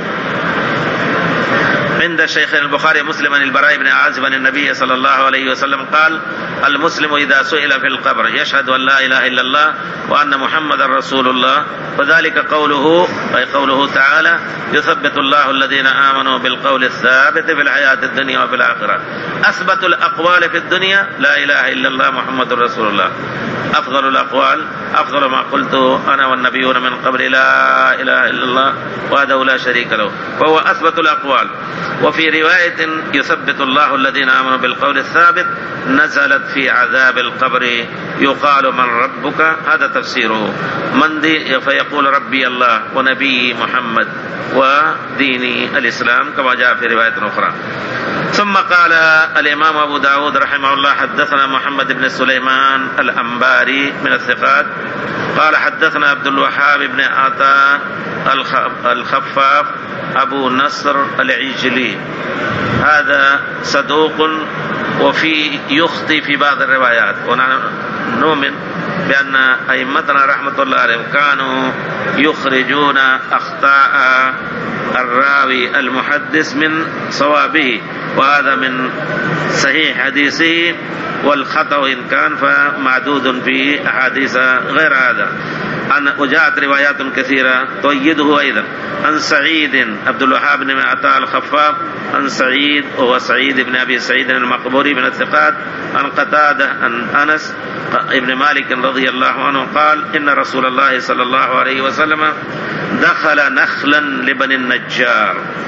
عند الشيخ البخاري مسلم عن البراء بن عازب عن النبي صلى الله عليه وسلم قال المسلم إذا سئل في القبر يشهد أن لا إله إلا الله وأن محمد رسول الله، وذلك قوله أي قوله تعالى يثبت الله الذين آمنوا بالقول الثابت في الحياة الدنيا وفي الآخرة. أثبت الأقوال في الدنيا لا إله إلا الله محمد رسول الله، أفضل الأقوال أفضل ما قلت أنا والنبيون من قبل لا إله إلا الله وحده لا شريك له، فهو أثبت الأقوال. وفي رواية يثبت الله الذين آمنوا بالقول الثابت نزلت في عذاب القبر يقال من ربك، هذا تفسيره من دي فيقول ربي الله ونبي محمد وديني الإسلام كما جاء في رواية أخرى. ثم قال الإمام أبو داود رحمه الله حدثنا محمد بن سليمان الأنباري من الثقات قال حدثنا عبد الوهاب بن عطاء الخفاف أبو نصر العجلي، هذا صدوق وفي يخطي في بعض الروايات، ونحن نؤمن بأن أئمتنا رحمة الله عليهم كانوا يخرجون أخطاء الراوي المحدث من صوابه، وهذا من صحيح حديثه، والخطأ إن كان فمعدود في أحاديث غير هذا. وجاءت روايات كثيرة تؤيده أيضا عن سعيد عبد الوهاب بن عطاء الخفاف عن سعيد وهو سعيد بن أبي سعيد المقبوري من الثقات عن قتادة عن أنس ابن مالك رضي الله عنه قال إن رسول الله صلى الله عليه وسلم دخل نخلا لبني النجار.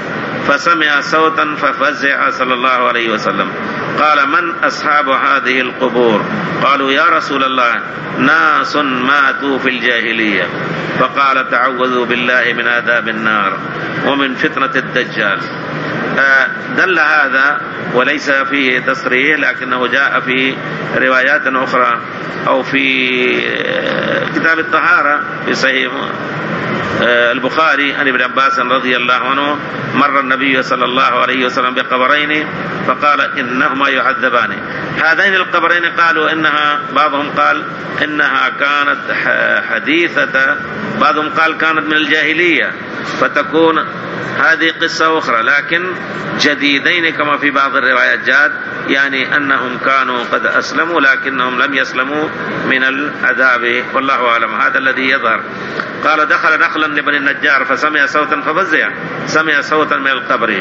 فسمع صوتا ففزع صلى الله عليه وسلم قال من أصحاب هذه القبور؟ قالوا يا رسول الله ناس ماتوا في الجاهلية. فقال تعوذوا بالله من عذاب النار ومن فتنة الدجال. دل هذا وليس فيه تصريح، لكنه جاء في روايات أخرى أو في كتاب الطهارة في صحيح البخاري عن ابن عباس رضي الله عنه مر النبي صلى الله عليه وسلم بقبرين فقال إنهما يعذبان. هذين القبرين قالوا إنها، بعضهم قال إنها كانت حديثة، بعضهم قال كانت من الجاهلية، فتكون هذه قصة أخرى، لكن جديدين كما في بعض الروايات جاءت، يعني أنهم كانوا قد أسلموا لكنهم لم يسلموا من العذاب، والله أعلم. هذا الذي يظهر. قال دخل نخلا لبني النجار فسمع صوتا ففزع، سمع صوتا من القبر.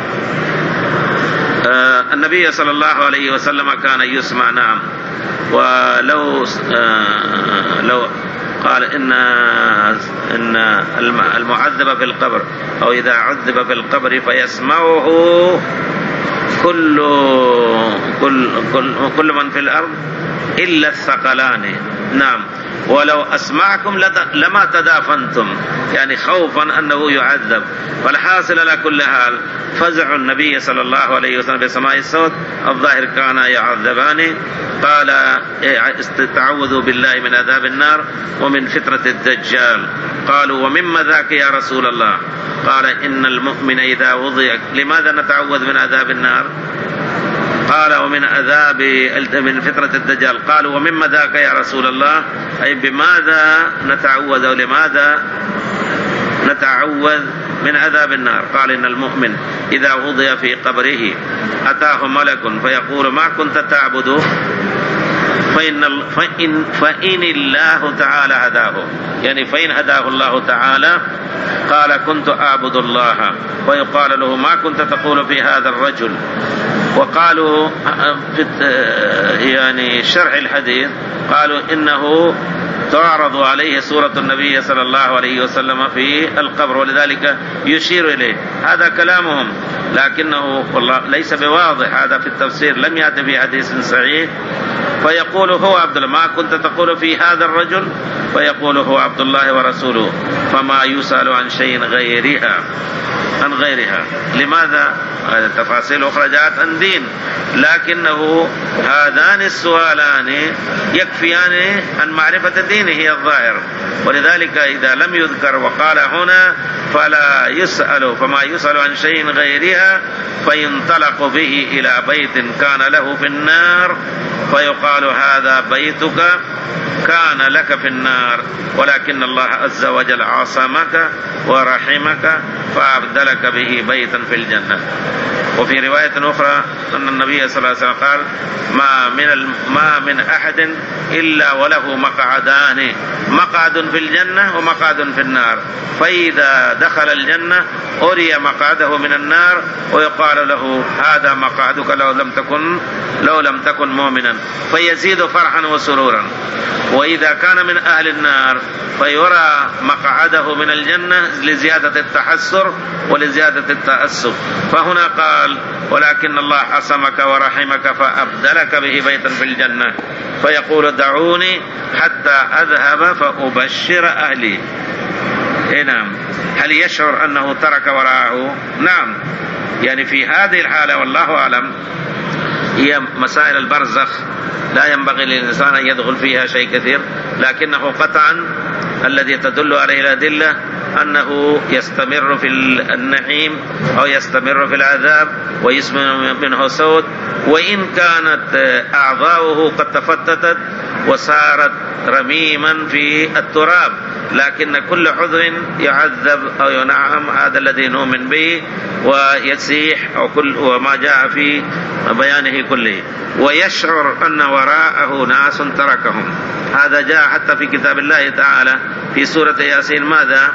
آه النبي صلى الله عليه وسلم كان يسمع، نعم. ولو آه لو قال إن إن المعذب في القبر أو إذا عذب في القبر فيسمعه كل كل كل, كل من في الأرض إلا الثقلان، نعم. ولو أسمعكم لما تدافنتم، يعني خوفا أنه يعذب. فالحاصل على كل حال فزع النبي صلى الله عليه وسلم بسماع الصوت، الظاهر كان يعذبان. قال تعوذوا بالله من عذاب النار ومن فتنة الدجال. قالوا ومما ذاك يا رسول الله؟ قال إن المؤمن إذا وضع. لماذا نتعوذ من عذاب النار؟ قال ومن عذاب من فتنة الدجال. قالوا ومما ذاك يا رسول الله؟ أي بماذا نتعوذ أو لماذا نتعوذ من عذاب النار؟ قال إن المؤمن إذا وضع في قبره أتاه ملك فيقول ما كنت تعبد؟ فإن, فإن, فإن الله تعالى هداه، يعني فإن هداه الله تعالى قال كنت أعبد الله، ويقال له ما كنت تقول في هذا الرجل؟ وقالوا يعني شرح الحديث قالوا إنه تعرض عليه سورة النبي صلى الله عليه وسلم في القبر، ولذلك يشير إليه. هذا كلامهم، لكنه والله ليس بواضح، هذا في التفسير لم يأتي في حديث صحيح. فيقول هو عبد الله، ما كنت تقول في هذا الرجل؟ فيقول هو عبد الله ورسوله، فما يسأل عن شيء غيرها عن غيرها. لماذا؟ التفاصيل أخرى جاءت عن دين، لكنه هذان السؤالان يكفيان عن معرفة دينه الظاهر. ولذلك إذا لم يذكر وقال هنا فلا يسأل، فما يسأل عن شيء غيرها، فينطلق به إلى بيت كان له في النار فيقال هذا بيتك كان لك في النار، ولكن الله عز وجل عصمك ورحمك فأبدلك به بيتا في الجنة. وفي رواية أخرى أن النبي صلى الله عليه وسلم قال ما من ما من أحد إلا وله مقعدان، مقعد في الجنة ومقعد في النار، فإذا دخل الجنة أري مقعده من النار ويقال له هذا مقعدك لو لم تكن لو لم تكن مؤمنا، فيزيد فرحا وسرورا. وإذا كان من أهل النار فيرى مقعده من الجنة لزيادة التحسر ولزيادة التأسف. فهنا قال ولكن الله عصمك ورحمك فأبدلك به بيتا في الجنة، فيقول دعوني حتى أذهب فأبشر أهلي. نعم. هل يشعر أنه ترك وراءه؟ نعم. يعني في هذه الحالة والله أعلم هي مسائل البرزخ لا ينبغي للإنسان أن يدخل فيها شيء كثير، لكنه قطعا الذي تدل عليه الأدلة أنه يستمر في النعيم أو يستمر في العذاب ويسمع منه صوت، وإن كانت أعضاؤه قد تفتتت وصارت رميما في التراب، لكن كل عضو يعذب أو ينعم، هذا الذي نؤمن به ويسيح أو كل وما جاء في بيانه كله. ويشعر أن وراءه ناس تركهم، هذا جاء حتى في كتاب الله تعالى في سورة ياسين. ماذا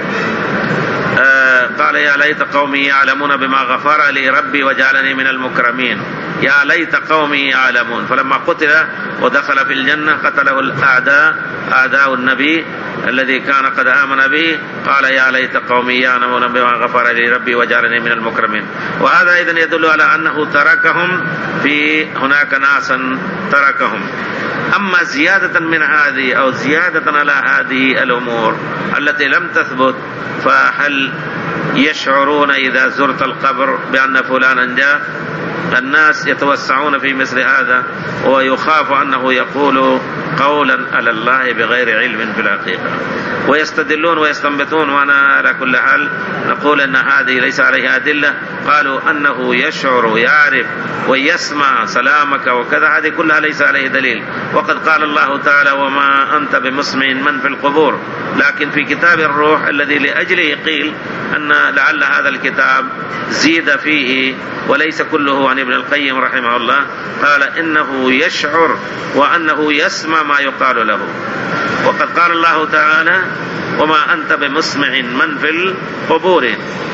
آه قال يا ليت قومي يعلمون بما غفر لي ربي وجعلني من المكرمين، يا ليت قومي يعلمون. فلما قتل ودخل في الجنة قتله الأعداء أعداء النبي الذي كان قد آمن به قال يا ليت قومي يعلمون بما غفر لي ربي وجعلني من المكرمين. وهذا أيضا يدل على أنه تركهم في هناك ناسا تركهم. أما زيادة من هذه أو زيادة على هذه الأمور التي لم تثبت، فهل يشعرون إذا زرت القبر بأن فلانا جاء؟ الناس يتوسعون في مثل هذا، ويخاف أنه يقول قولا على الله بغير علم في الحقيقة، ويستدلون ويستنبطون. وأنا على كل حال نقول أن هذه ليس عليها أدلة. قالوا أنه يشعر يعرف ويسمع سلامك وكذا، هذه كلها ليس عليه دليل. وقد قال الله تعالى وما أنت بمسمع من في القبور. لكن في كتاب الروح الذي لأجله قيل أن لعل هذا الكتاب زيد فيه وليس كله عن ابن القيم رحمه الله، قال إنه يشعر وأنه يسمع ما يقال له. وقد قال الله تعالى وما أنت بمسمع من في القبور،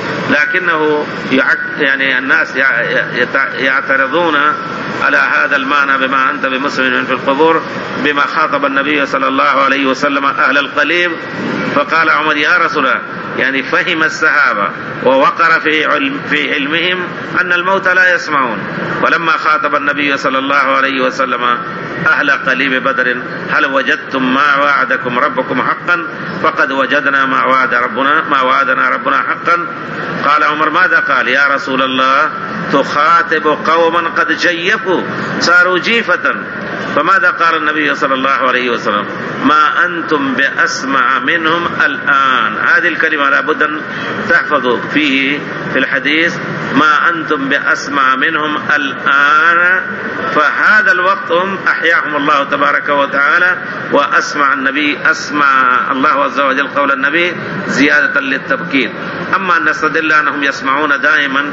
لكنه يعني الناس يعترضون على هذا المعنى بما أنت بمسمع من في القبور بما خاطب النبي صلى الله عليه وسلم أهل القليب. فقال عمر يا رسول الله، يعني فهم الصحابة ووقر في علم في علمهم أن الموتى لا يسمعون. ولما خاطب النبي صلى الله عليه وسلم أهل قليب بدر هل وجدتم ما وعدكم ربكم حقا؟ فقد وجدنا ما وعد ربنا ما وعدنا ربنا حقا. قال عمر ماذا قال؟ يا رسول الله تخاطب قوما قد جيفوا صاروا جيفة. فماذا قال النبي صلى الله عليه وسلم؟ ما أنتم بأسمع منهم الآن. هذه الكلمة لابد أن تحفظوا فيه في الحديث، ما أنتم بأسمع منهم الآن. فهذا الوقت هم أحياهم الله تبارك وتعالى وأسمع النبي، أسمع الله عز وجل قول النبي زيادة للتبكير. أما أن نستدل أنهم يسمعون دائما،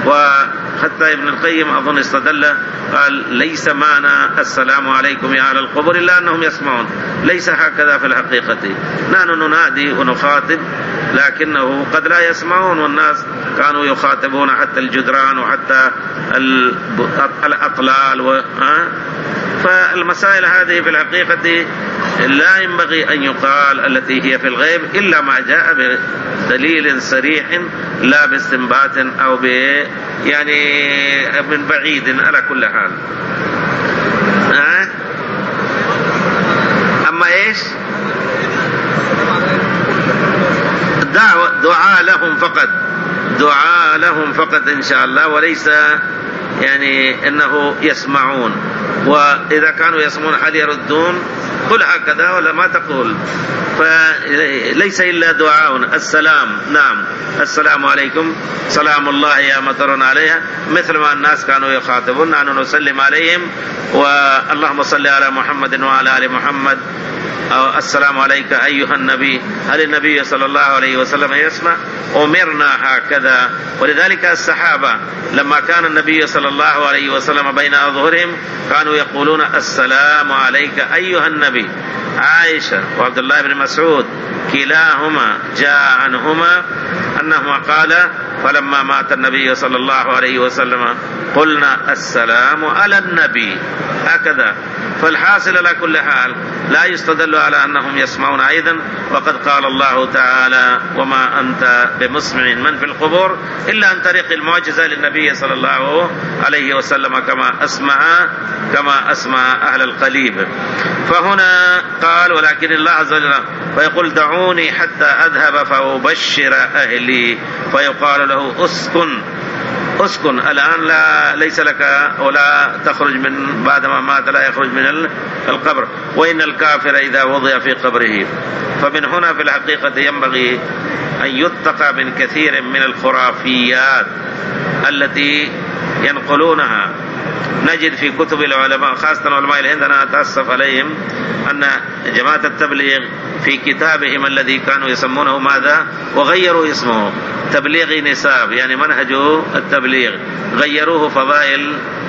وحتى ابن القيم أظن استدل قال ليس معنى السلام عليكم يا أهل القبور إلا أنهم يسمعون، ليس هكذا في الحقيقة. نحن ننادي ونخاطب لكنه قد لا يسمعون، والناس كانوا يخاطبون حتى الجدران وحتى الأطلال و... فالمسائل هذه في الحقيقة لا ينبغي أن يقال التي هي في الغيب إلا ما جاء بدليل صريح لا باستنباط أو ب يعني من بعيد على كل حال. أما إيش دعوة دعاء لهم فقط، دعاء لهم فقط إن شاء الله، وليس يعني أنه يسمعون. وإذا كانوا يسمعون هل يردون؟ قل هكذا ولا ما تقول. فليس إلا دعاء السلام. نعم السلام عليكم سلام الله يا مطر عليها، مثل ما الناس كانوا يخاطبون نحن نسلم عليهم واللهم صل على محمد وعلى آل محمد، أو السلام عليك أيها النبي. هل النبي صلى الله عليه وسلم يسمع؟ أمرنا هكذا. ولذلك الصحابة لما كان النبي صلى الله عليه وسلم بين أظهرهم كانوا يقولون السلام عليك أيها النبي. عائشة وعبد الله بن مسعود كلاهما جاء عنهما أنهما قال فلما مات النبي صلى الله عليه وسلم قلنا السلام على النبي، هكذا. فالحاصل على كل حال لا يستدل على أنهم يسمعون أيضا. وقد قال الله تعالى وما أنت بمسمع من في القبور إلا عن طريق المعجزة للنبي صلى الله عليه وسلم كما أسمع كما أسمع أهل القليب. فهنا قال ولكن الله عز وجل فيقول دعوني حتى أذهب فأبشر أهلي، فيقال له أسكن أسكن الآن، لا ليس لك ولا تخرج من بعدما مات لا يخرج من القبر. وإن الكافر إذا وضع في قبره. فمن هنا في الحقيقة ينبغي أن يتقى من كثير من الخرافيات التي ينقلونها. نجد في كتب العلماء خاصة علماء الهند، أنا أتأسف عليهم أن جماعة التبليغ في كتابهم الذي كانوا يسمونه ماذا وغيروا اسمه تبليغ نساب، يعني منهج التبليغ غيروه فضائل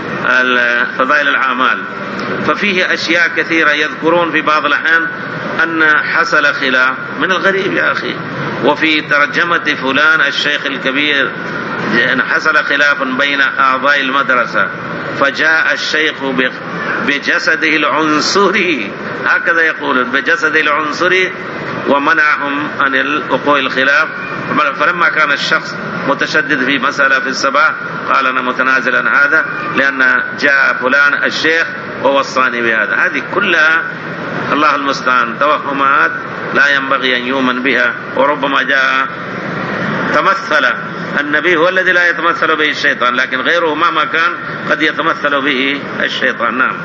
فضائل الأعمال. ففيه أشياء كثيرة يذكرون في بعض الأحيان أن حصل خلاف من الغريب يا أخي. وفي ترجمة فلان الشيخ الكبير حصل خلاف بين أعضاء المدرسة، فجاء الشيخ بجسده العنصري، هكذا يقولون بجسده العنصري، ومنعهم عن وقوع الخلاف. فلما كان الشخص متشدد في مسألة في الصباح قال أنا متنازل عن هذا لأن جاء فلان الشيخ ووصاني بهذا. هذه كلها الله المستعان توهمات لا ينبغي أن يؤمن بها. وربما جاء تمثل النبي هو الذي لا يتمثل به الشيطان، لكن غيره مهما كان قد يتمثل به الشيطان. نعم.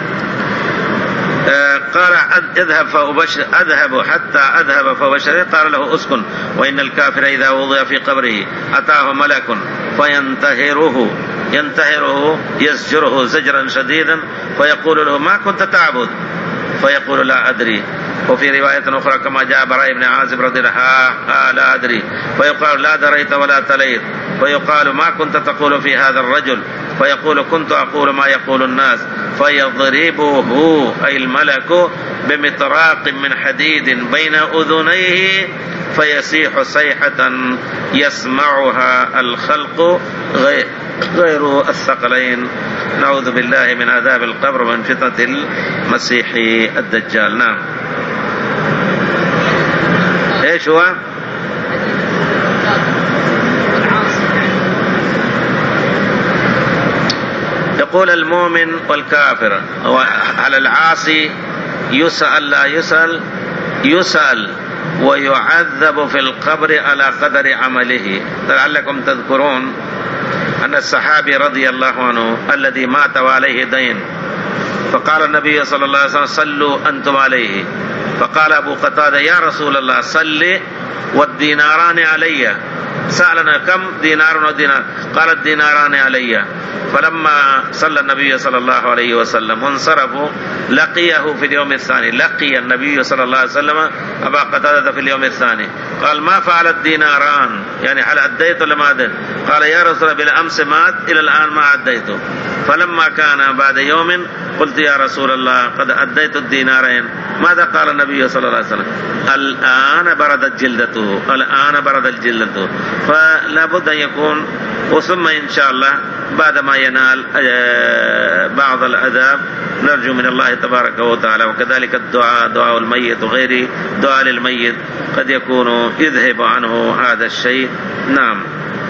قال اذهب فأبشر أذهب حتى أذهب فأبشر. قال له اسكن، وإن الكافر إذا وضع في قبره أتاه ملك فينتهره ينتهره يزجره زجرا شديدا فيقول له ما كنت تعبد؟ فيقول لا أدري. وفي رواية أخرى كما جاء براء بن عازب رضي الله عنه لا أدري. فيقال لا دريت ولا تليت. فيقال ما كنت تقول في هذا الرجل؟ فيقول كنت أقول ما يقول الناس. فيضربه أي الملك بمطراق من حديد بين أذنيه فيصيح صيحة يسمعها الخلق غير الثقلين. نعوذ بالله من عذاب القبر ومن فتنة المسيح الدجال. نعم. ايش هو؟ يقول المؤمن والكافر على العاصي يسأل لا يسأل يسأل ويعذب في القبر على قدر عمله. لعلكم تذكرون أن الصحابي رضي الله عنه الذي مات وعليه دين، فقال النبي صلى الله عليه وسلم صلوا أنتم عليه. فقال أبو قتادة يا رسول الله صل والديناران علي. سألنا كم دينار ودينار؟ قال الديناران علي. فلما صلى النبي صلى الله عليه وسلم وانصرفوا لقيه في اليوم الثاني. لقي النبي صلى الله عليه وسلم أبا قتادة في اليوم الثاني. قال ما فعل الديناران؟ يعني هل أديت ولا ما أديت؟ قال يا رسول الله بالأمس مات إلى الآن ما أديته. فلما كان بعد يوم قلت يا رسول الله قد أديت الدينارين. ماذا قال النبي صلى الله عليه وسلم؟ الآن بردت جلدته، الآن بردت جلدته. فلا بد أن يكون. وثم إن شاء الله بعدما ينال بعض العذاب نرجو من الله تبارك وتعالى. وكذلك الدعاء دعاء الميت وغيره دعاء للميت قد يكون يذهب عنه هذا الشيء. نعم.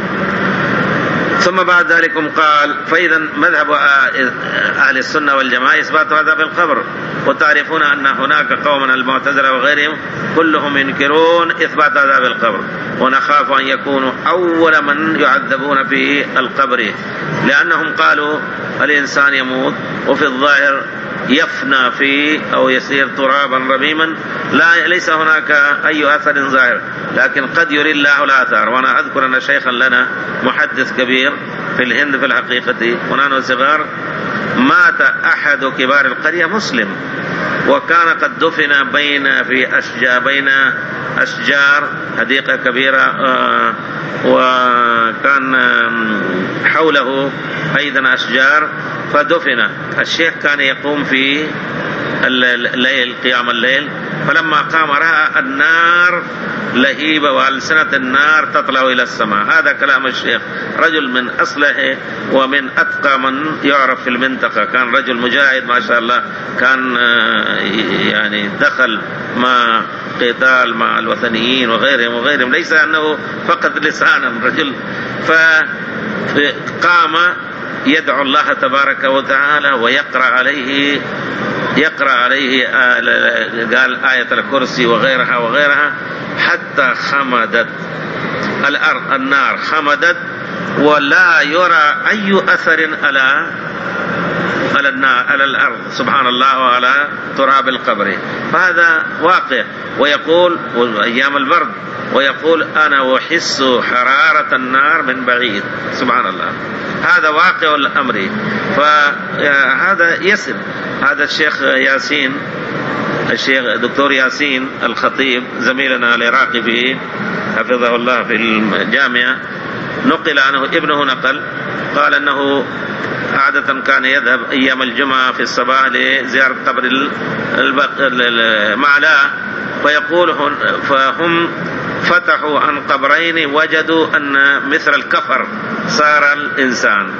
ثم بعد ذلك قال فإذا مذهب أهل السنة والجماعة إثبات عذاب القبر. وتعرفون أن هناك قوم المعتزلة وغيرهم كلهم ينكرون إثبات عذاب القبر، ونخاف أن يكونوا أول من يعذبون في القبر، لأنهم قالوا الإنسان يموت وفي الظاهر يفنى فيه أو يصير ترابا رميما، لا ليس هناك أي أثر ظاهر، لكن قد يري الله الآثار. وأنا أذكر أن شيخا لنا محدث كبير في الهند في الحقيقة ونحن صغار مات أحد كبار القرية مسلم، وكان قد دفن بين في أشجار بين أشجار حديقة كبيرة، وكان حوله أيضا أشجار، فدفن. الشيخ كان يقوم في الليل قيام الليل، فلما قام رأى النار لهيبة وألسنة النار تطلع إلى السماء. هذا كلام الشيخ، رجل من أصله ومن أتقى من يعرف في المنطقة، كان رجل مجاهد ما شاء الله، كان يعني دخل مع قتال مع الوثنيين وغيرهم وغيرهم، ليس أنه فقط لسانا رجل. فقام يدعو الله تبارك وتعالى ويقرأ عليه يقرأ عليه قال آية الكرسي وغيرها وغيرها حتى خمدت الأرض، النار خمدت ولا يرى أي أثر على على النار على الأرض سبحان الله وعلى تراب القبر. فهذا واقع. ويقول أيام البرد ويقول أنا أحس حرارة النار من بعيد سبحان الله. هذا واقع الأمر. فهذا يسر. هذا الشيخ ياسين الشيخ دكتور ياسين الخطيب زميلنا العراقي في حفظه الله في الجامعة نقل عنه ابنه نقل قال أنه عادة كان يذهب أيام الجمعة في الصباح لزيارة قبر المعلاء، فيقول فهم فتحوا عن قبرين وجدوا أن مثل الكفر صار الإنسان،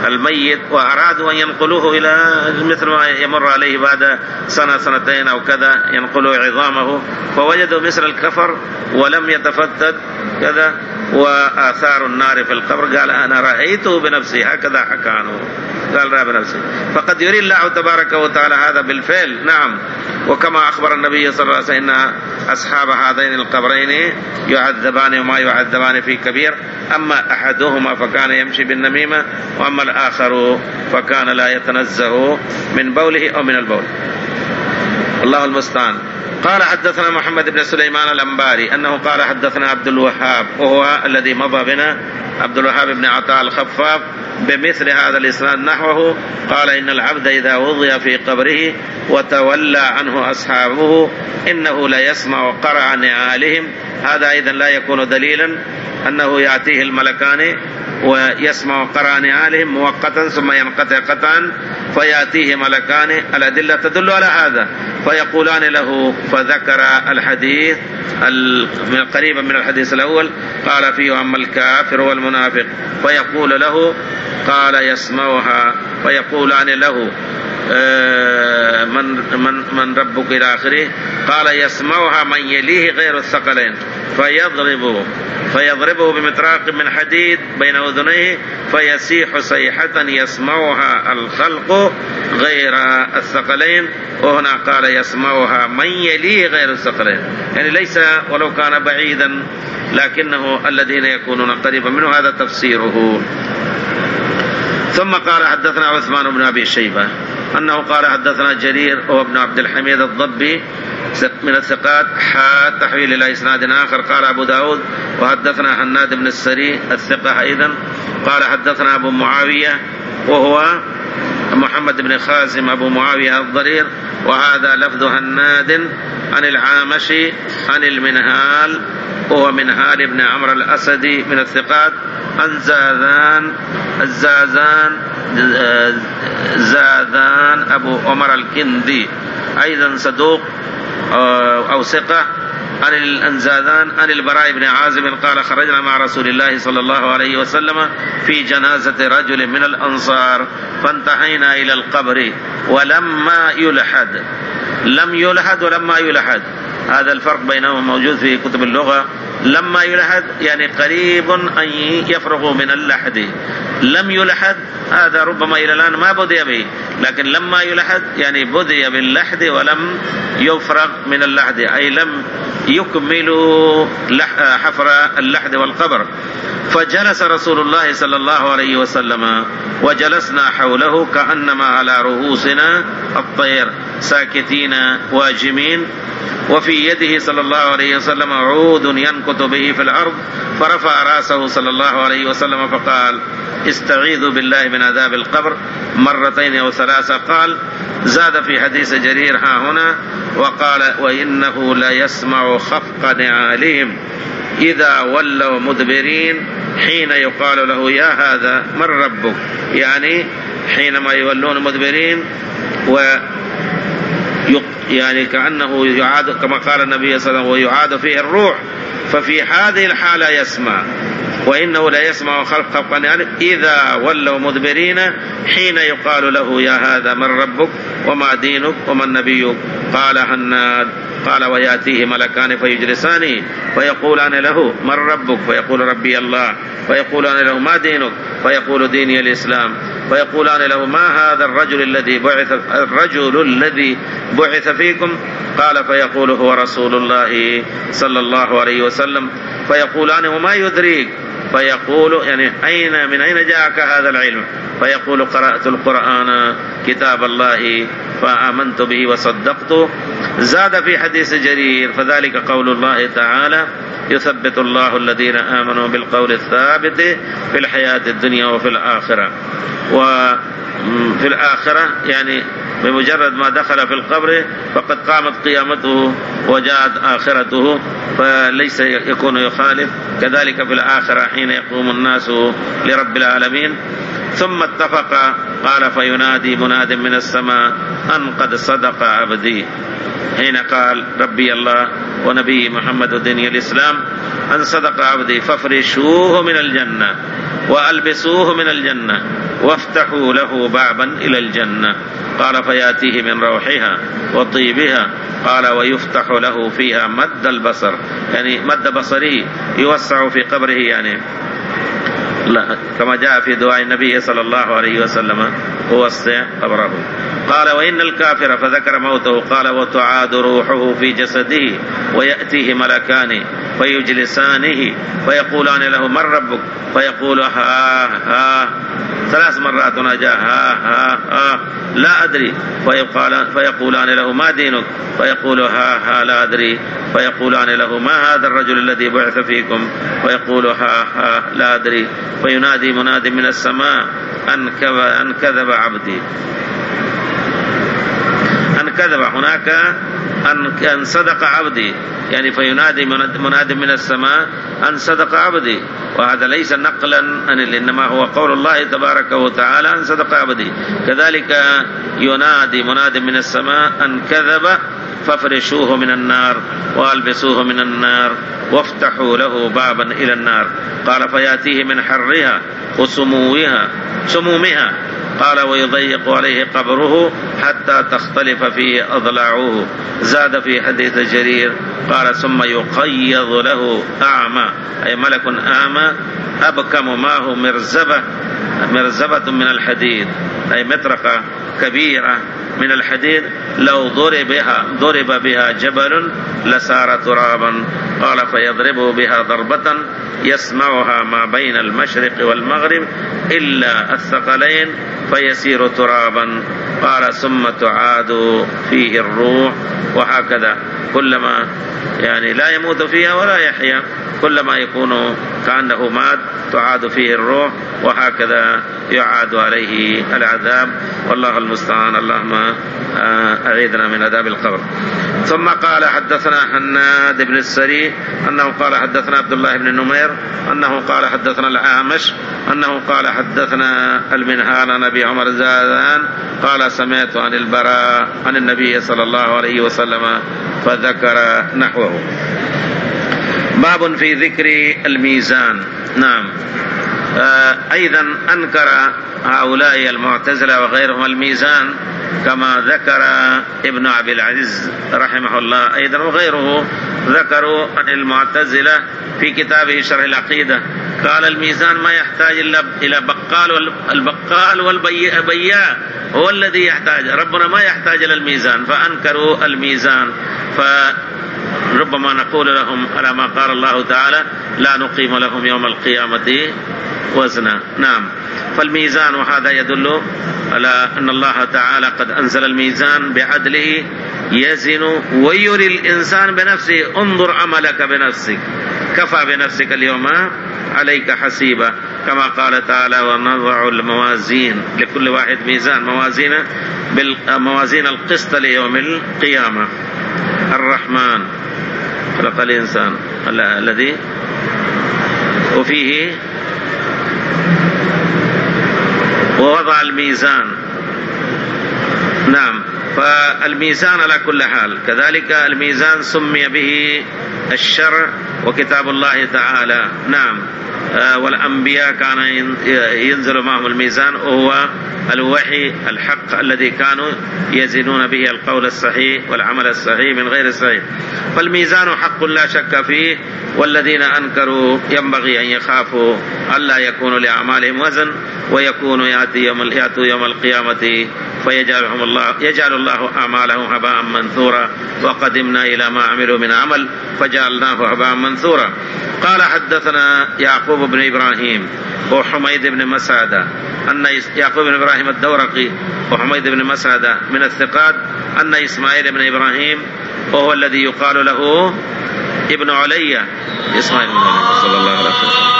الميت وأرادوا أن ينقلوه إلى مثل ما يمر عليه بعد سنة سنتين أو كذا ينقلوا عظامه، فوجدوا مثل الكفر ولم يتفتت كذا وآثار النار في القبر. قال أنا رأيته بنفسي، هكذا حكى عنه، قال رأى بنفسي. فقد يري الله تبارك وتعالى هذا بالفعل. نعم، وكما أخبر النبي صلى الله عليه وسلم إن أصحاب هذين القبرين يعذبان وما يعذبان في كبير، أما أحدهما فكان يمشي بالنميمة، وأما الآخر فكان لا يتنزه من بوله أو من البول. الله المستعان. قال حدثنا محمد بن سليمان الأنباري أنه قال حدثنا عبد الوهاب وهو الذي مضى بنا، عبد الوهاب بن عطاء الخفاف، بمثل هذا الإسناد نحوه. قال إن العبد إذا وضع في قبره وتولى عنه أصحابه إنه لا يسمع قرع نعالهم. هذا أيضا لا يكون دليلا أنه يأتيه الملكان ويسمع قرع نعالهم مؤقتا ثم ينقطع قطعا فيأتيه ملكان. الأدلة تدل على هذا. فيقولان له، فذكر الحديث قريبا من الحديث الأول، قال فيه أما الكافر والمنافق فيقول له، قال يسمعها، فيقولان له من, من, من ربك إلى آخره، قال يسمعها من يليه غير الثقلين، فيضربه فيضربه بمطراق من حديد بين أذنيه فيسيح صيحة يسمعها الخلق غير الثقلين. وهنا قال يسمعها من يليه غير الثقلين، يعني ليس ولو كان بعيدا لكنه الذين يكونون قريبا منه، هذا تفسيره. ثم قال حدثنا عثمان بن أبي شيبة أنه قال حدثنا جرير هو ابن عبد الحميد الضبي من الثقات، حا تحويل إلى إسناد آخر. قال أبو داود وحدثنا حناد بن السري الثقة أيضا قال حدثنا أبو معاوية وهو محمد بن خازم أبو معاوية الضرير، وهذا لفظ حناد عن العامشي عن المنهال وهو منهال بن عمرو الأسدي من الثقات، عن زاذان الزازان زاذان أبو عمر الكندي أيضا صدوق أو ثقة، عن الأنزاذان عن البراء بن عازب قال خرجنا مع رسول الله صلى الله عليه وسلم في جنازة رجل من الأنصار فانتهينا إلى القبر ولما يلحد. لم يلحد ولما يلحد، هذا الفرق بينهما موجود في كتب اللغة. لما يلحد يعني قريب أن يفرغ من اللحد، لم يلحد هذا ربما إلى الآن ما بدي به، لكن لما يلحد يعني بدي باللحد ولم يفرغ من اللحد، أي لم يكملوا حفر اللحد والقبر. فجلس رسول الله صلى الله عليه وسلم وجلسنا حوله كأنما على رؤوسنا الطير ساكتين واجمين، وفي يده صلى الله عليه وسلم عود ينكت به في الأرض، فرفع رأسه صلى الله عليه وسلم فقال استعيذوا بالله من عذاب القبر مرتين أو ثلاثة. قال زاد في حديث جرير ها هنا وقال وإنه لا يسمع خفق نعالهم إذا ولوا مدبرين حين يقال له يا هذا من ربك، يعني حينما يولون مدبرين و يعني كأنه يعاد كما قال النبي صلى الله عليه وسلم ويعاد فيه الروح، ففي هذه الحالة يسمع. وإنه لا يسمع خلق خلقا يعني إذا ولوا مدبرين حين يقال له يا هذا من ربك وما دينك ومن نبيك. قال هناد قال ويأتيه ملكان فيجلسان فيقولان له من ربك فيقول ربي الله، فيقولان له ما دينك فيقول ديني الإسلام، فيقولان له ما هذا الرجل الذي بعث الرجل الذي بعث فيكم؟ قال فيقول هو رسول الله صلى الله عليه وسلم، فيقولان وما يدريك؟ فيقول يعني أين من أين جاءك هذا العلم؟ فيقول قرأت القرآن كتاب الله فآمنت به وصدقته. زاد في حديث جرير فذلك قول الله تعالى يثبت الله الذين آمنوا بالقول الثابت في الحياة الدنيا وفي الآخرة. وفي الآخرة يعني بمجرد ما دخل في القبر فقد قامت قيامته وجاءت آخرته، فليس يكون يخالف. كذلك في الآخرة حين يقوم الناس لرب العالمين. ثم اتفق قال فينادي مناد من السماء أن قد صدق عبدي، حين قال ربي الله ونبي محمد ودين الإسلام أن صدق عبدي فافرشوه من الجنة وألبسوه من الجنة وافتحوا له بابا إلى الجنة. قال فيأتيه من روحها وطيبها. قال ويفتح له فيها مد البصر، يعني مد بصره يوسع في قبره، يعني لا كما جاء في دعاء النبي صلى الله عليه وسلم ووسع قبره. قال وإن الكافر، فذكر موته، قال وتعاد روحه في جسده ويأتيه ملكان فيجلسانه فيقولان له من ربك؟ فيقول ها ها ثلاث مرات نجا ها ها ها لا أدري. فيقولان له ما دينك؟ فيقول ها ها لا أدري. فيقولان له ما هذا الرجل الذي بعث فيكم؟ فيقول ها ها لا أدري. فينادي مناد من السماء أن كذب عبدي، أن كذب هناك أن صدق عبدي، يعني فينادي مناد من السماء أن صدق عبدي، وهذا ليس نقلا، إنما هو قول الله تبارك وتعالى أن صدق عبدي. كذلك ينادي مناد من السماء أن كذب فافرشوه من النار والبسوه من النار وافتحوا له بابا إلى النار. قال فيأتيه من حرها وسموها سمومها. قال ويضيق عليه قبره حتى تختلف فيه أضلاعه. زاد في حديث جرير قال ثم يقيض له أعمى، أي ملك أعمى أبكم معه مرزبة مرزبة من الحديد، أي مطرقة كبيرة من الحديد، لو ضرب بها ضرب بها جبل لصار ترابا. قال فيضربه بها ضربة يسمعها ما بين المشرق والمغرب إلا الثقلين فيسير ترابا. قال ثم تعاد فيه الروح، وهكذا كلما يعني لا يموت فيها ولا يحيا، كلما يكون كأنه مات تعاد فيه الروح، وهكذا يعاد عليه العذاب. والله المستعان. اللهم أعيذنا من عذاب القبر. ثم قال حدثنا حناد بن السري أنه قال حدثنا عبد الله بن نمير أنه قال حدثنا الأعمش أنه قال حدثنا المنهال عن أبي عمر الزاذان قال سمعت عن البراء عن النبي صلى الله عليه وسلم فذكر نحوه. باب في ذكر الميزان. نعم. آه أيضا أنكر هؤلاء المعتزلة وغيرهم الميزان، كما ذكر ابن أبي العز رحمه الله أيضا وغيره ذكروا عن المعتزلة في كتابه شرح العقيدة. قال الميزان ما يحتاج إلا إلى بقال، والبقال والبياع هو الذي يحتاج، ربنا ما يحتاج إلى الميزان، فأنكروا الميزان. فربما نقول لهم على ما قال الله تعالى لا نقيم لهم يوم القيامة وزنا. نعم. فالميزان، وهذا يدل على أن الله تعالى قد أنزل الميزان بعدله يزن ويري الإنسان بنفسه انظر عملك بنفسك، كفى بنفسك اليوم عليك حسيبا، كما قال تعالى ونضع الموازين لكل واحد ميزان، موازين بالموازين القسط ليوم القيامة. الرحمن خلق الإنسان الذي وفيه ووضع الميزان. نعم. فالميزان على كل حال. كذلك الميزان سمي به الشرع وكتاب الله تعالى. نعم. والأنبياء كان ينزل معهم الميزان، وهو الوحي الحق الذي كانوا يزنون به القول الصحيح والعمل الصحيح من غير الصحيح. فالميزان حق لا شك فيه، والذين أنكروا ينبغي أن يخافوا ألا يكون لأعمالهم وزن ويكونوا يأتي يوم يأتوا يوم القيامة فيجعلهم الله يجعل الله أعمالهم هباء منثورا وقدمنا إلى ما عملوا من عمل فجعلناه هباء منثورا. قال حدثنا يعقوب بن إبراهيم وحميد بن مسعدة أن يعقوب بن إبراهيم الدورقي وحميد بن مسعدة من الثقات أن إسماعيل بن إبراهيم وهو الذي يقال له ابن عليا إسماعيل بن عليا صلى الله عليه وسلم.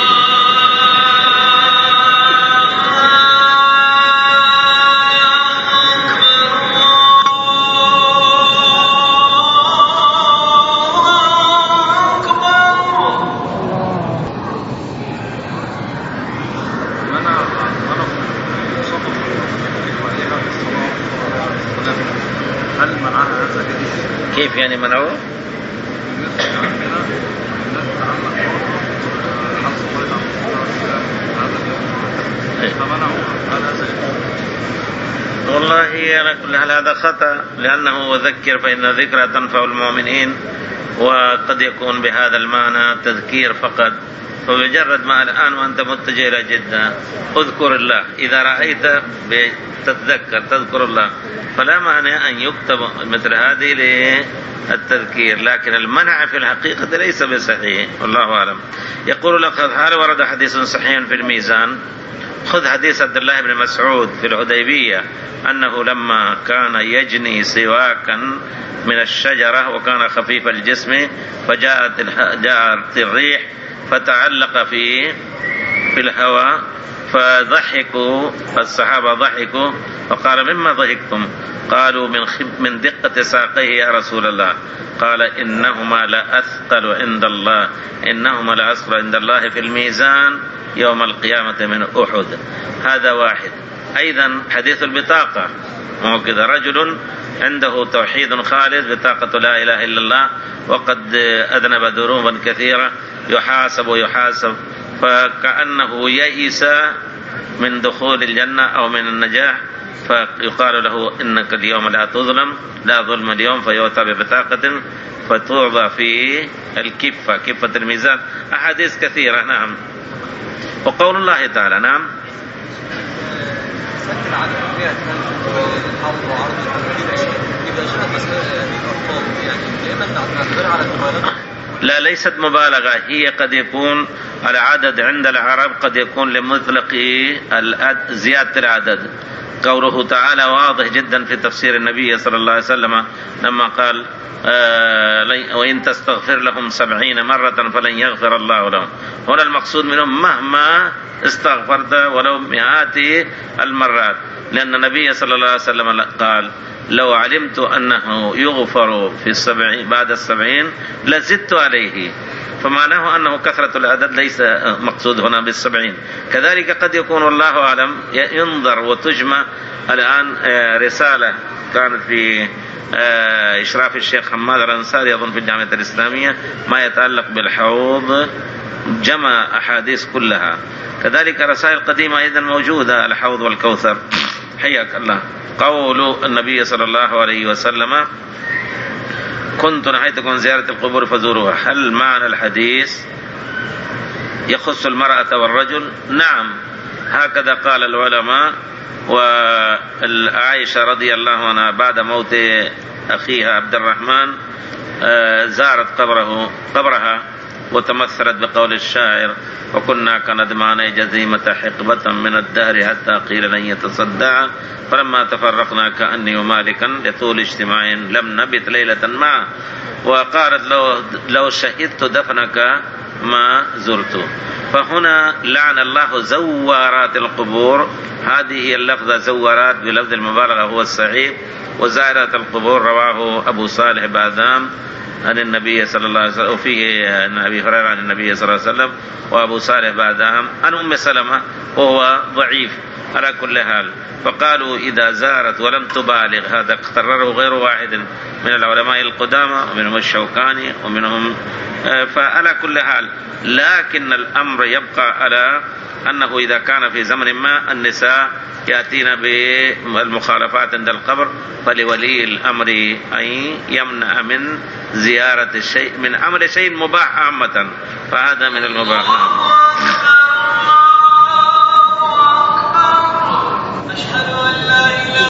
كيف يعني منعوه؟ والله على كل حال هذا خطأ، لأنه ذكر فإن ذكرى تنفع المؤمنين، وقد يكون بهذا المعنى تذكير فقط. فبمجرد ما الآن وأنت متجه إلى جدة اذكر الله، إذا رأيت تتذكر تذكر الله، فلا مانع أن يكتب مثل هذه للتذكير، لكن المنع في الحقيقة ليس بصحيح، والله أعلم. يقول لك هل ورد حديث صحيح في الميزان؟ خذ حديث عبد الله بن مسعود في الحديبية أنه لما كان يجني سواكا من الشجرة وكان خفيف الجسم فجاءت جاءت الريح فتعلق في في الهواء فضحكوا الصحابة، ضحكوا فقال مما ضحكتم؟ قالوا من من دقة ساقيه يا رسول الله. قال إنهما لأثقل عند الله، إنهما لأثقل عند الله في الميزان يوم القيامة من أحد. هذا واحد. أيضا حديث البطاقة، مو كذا رجل عنده توحيد خالص بطاقة لا إله إلا الله وقد أذنب ذنوبا كثيرة، يحاسب ويحاسب، فكأنه يئس من دخول الجنة أو من النجاح، فيقال له إنك اليوم لا تظلم، لا ظلم اليوم، فيؤتى ببطاقة فتوضع في الكفة، كفة الميزان. أحاديث كثيرة. نعم. وقول الله تعالى نعم لا ليست مبالغة، هي قد يكون العدد عند العرب قد يكون لمطلق زيادة العدد. قوله تعالى واضح جدا في تفسير النبي صلى الله عليه وسلم لما قال آه وإن تستغفر لهم سبعين مرة فلن يغفر الله لهم. هنا المقصود منهم مهما استغفرت ولو مئات المرات، لأن النبي صلى الله عليه وسلم قال لو علمت أنه يغفر في السبعين بعد السبعين لزدت عليه، فمعناه أنه كثرة العدد ليس مقصود هنا بالسبعين. كذلك قد يكون والله أعلم ينظر وتجمع. الآن رسالة كانت في إشراف الشيخ حماد الأنصاري أظن في الجامعة الإسلامية ما يتعلق بالحوض، جمع أحاديث كلها. كذلك رسائل قديمة أيضا موجودة، الحوض والكوثر. حياك الله. قول النبي صلى الله عليه وسلم كنت نهيتكم زيارة القبور فزوروها، هل معنى الحديث يخص المرأة والرجل؟ نعم، هكذا قال العلماء. وعائشة رضي الله عنها بعد موت أخيها عبد الرحمن زارت قبره قبرها وتمثلت بقول الشاعر وكنا كندمان جزيمة حقبة من الدهر حتى قيل لن يتصدع فلما تفرقنا كأني ومالكا لطول اجتماع لم نبت ليلة معه. وقالت لو, لو شهدت دفنك ما زرته. فهنا لعن الله زوارات القبور، هذه هي اللفظة زوارات بلفظ المبالغة هو الصحيح. وزائرات القبور رواه أبو صالح بادام عن النبي صلى الله عليه وسلم، وفيه عن أبي هريرة عن النبي صلى الله عليه وسلم، وأبو صالح بادام عن أم سلمة وهو ضعيف على كل حال. فقالوا إذا زارت ولم تبالغ، هذا قرره غير واحد من العلماء القدامى ومنهم الشوكاني ومنهم، فعلى كل حال. لكن الأمر يبقى على أنه إذا كان في زمن ما النساء يأتين بالمخالفات عند القبر فلولي الأمر أن يمنع من زيارة الشيء من عمل شيء مباح عامة، فهذا من المباح.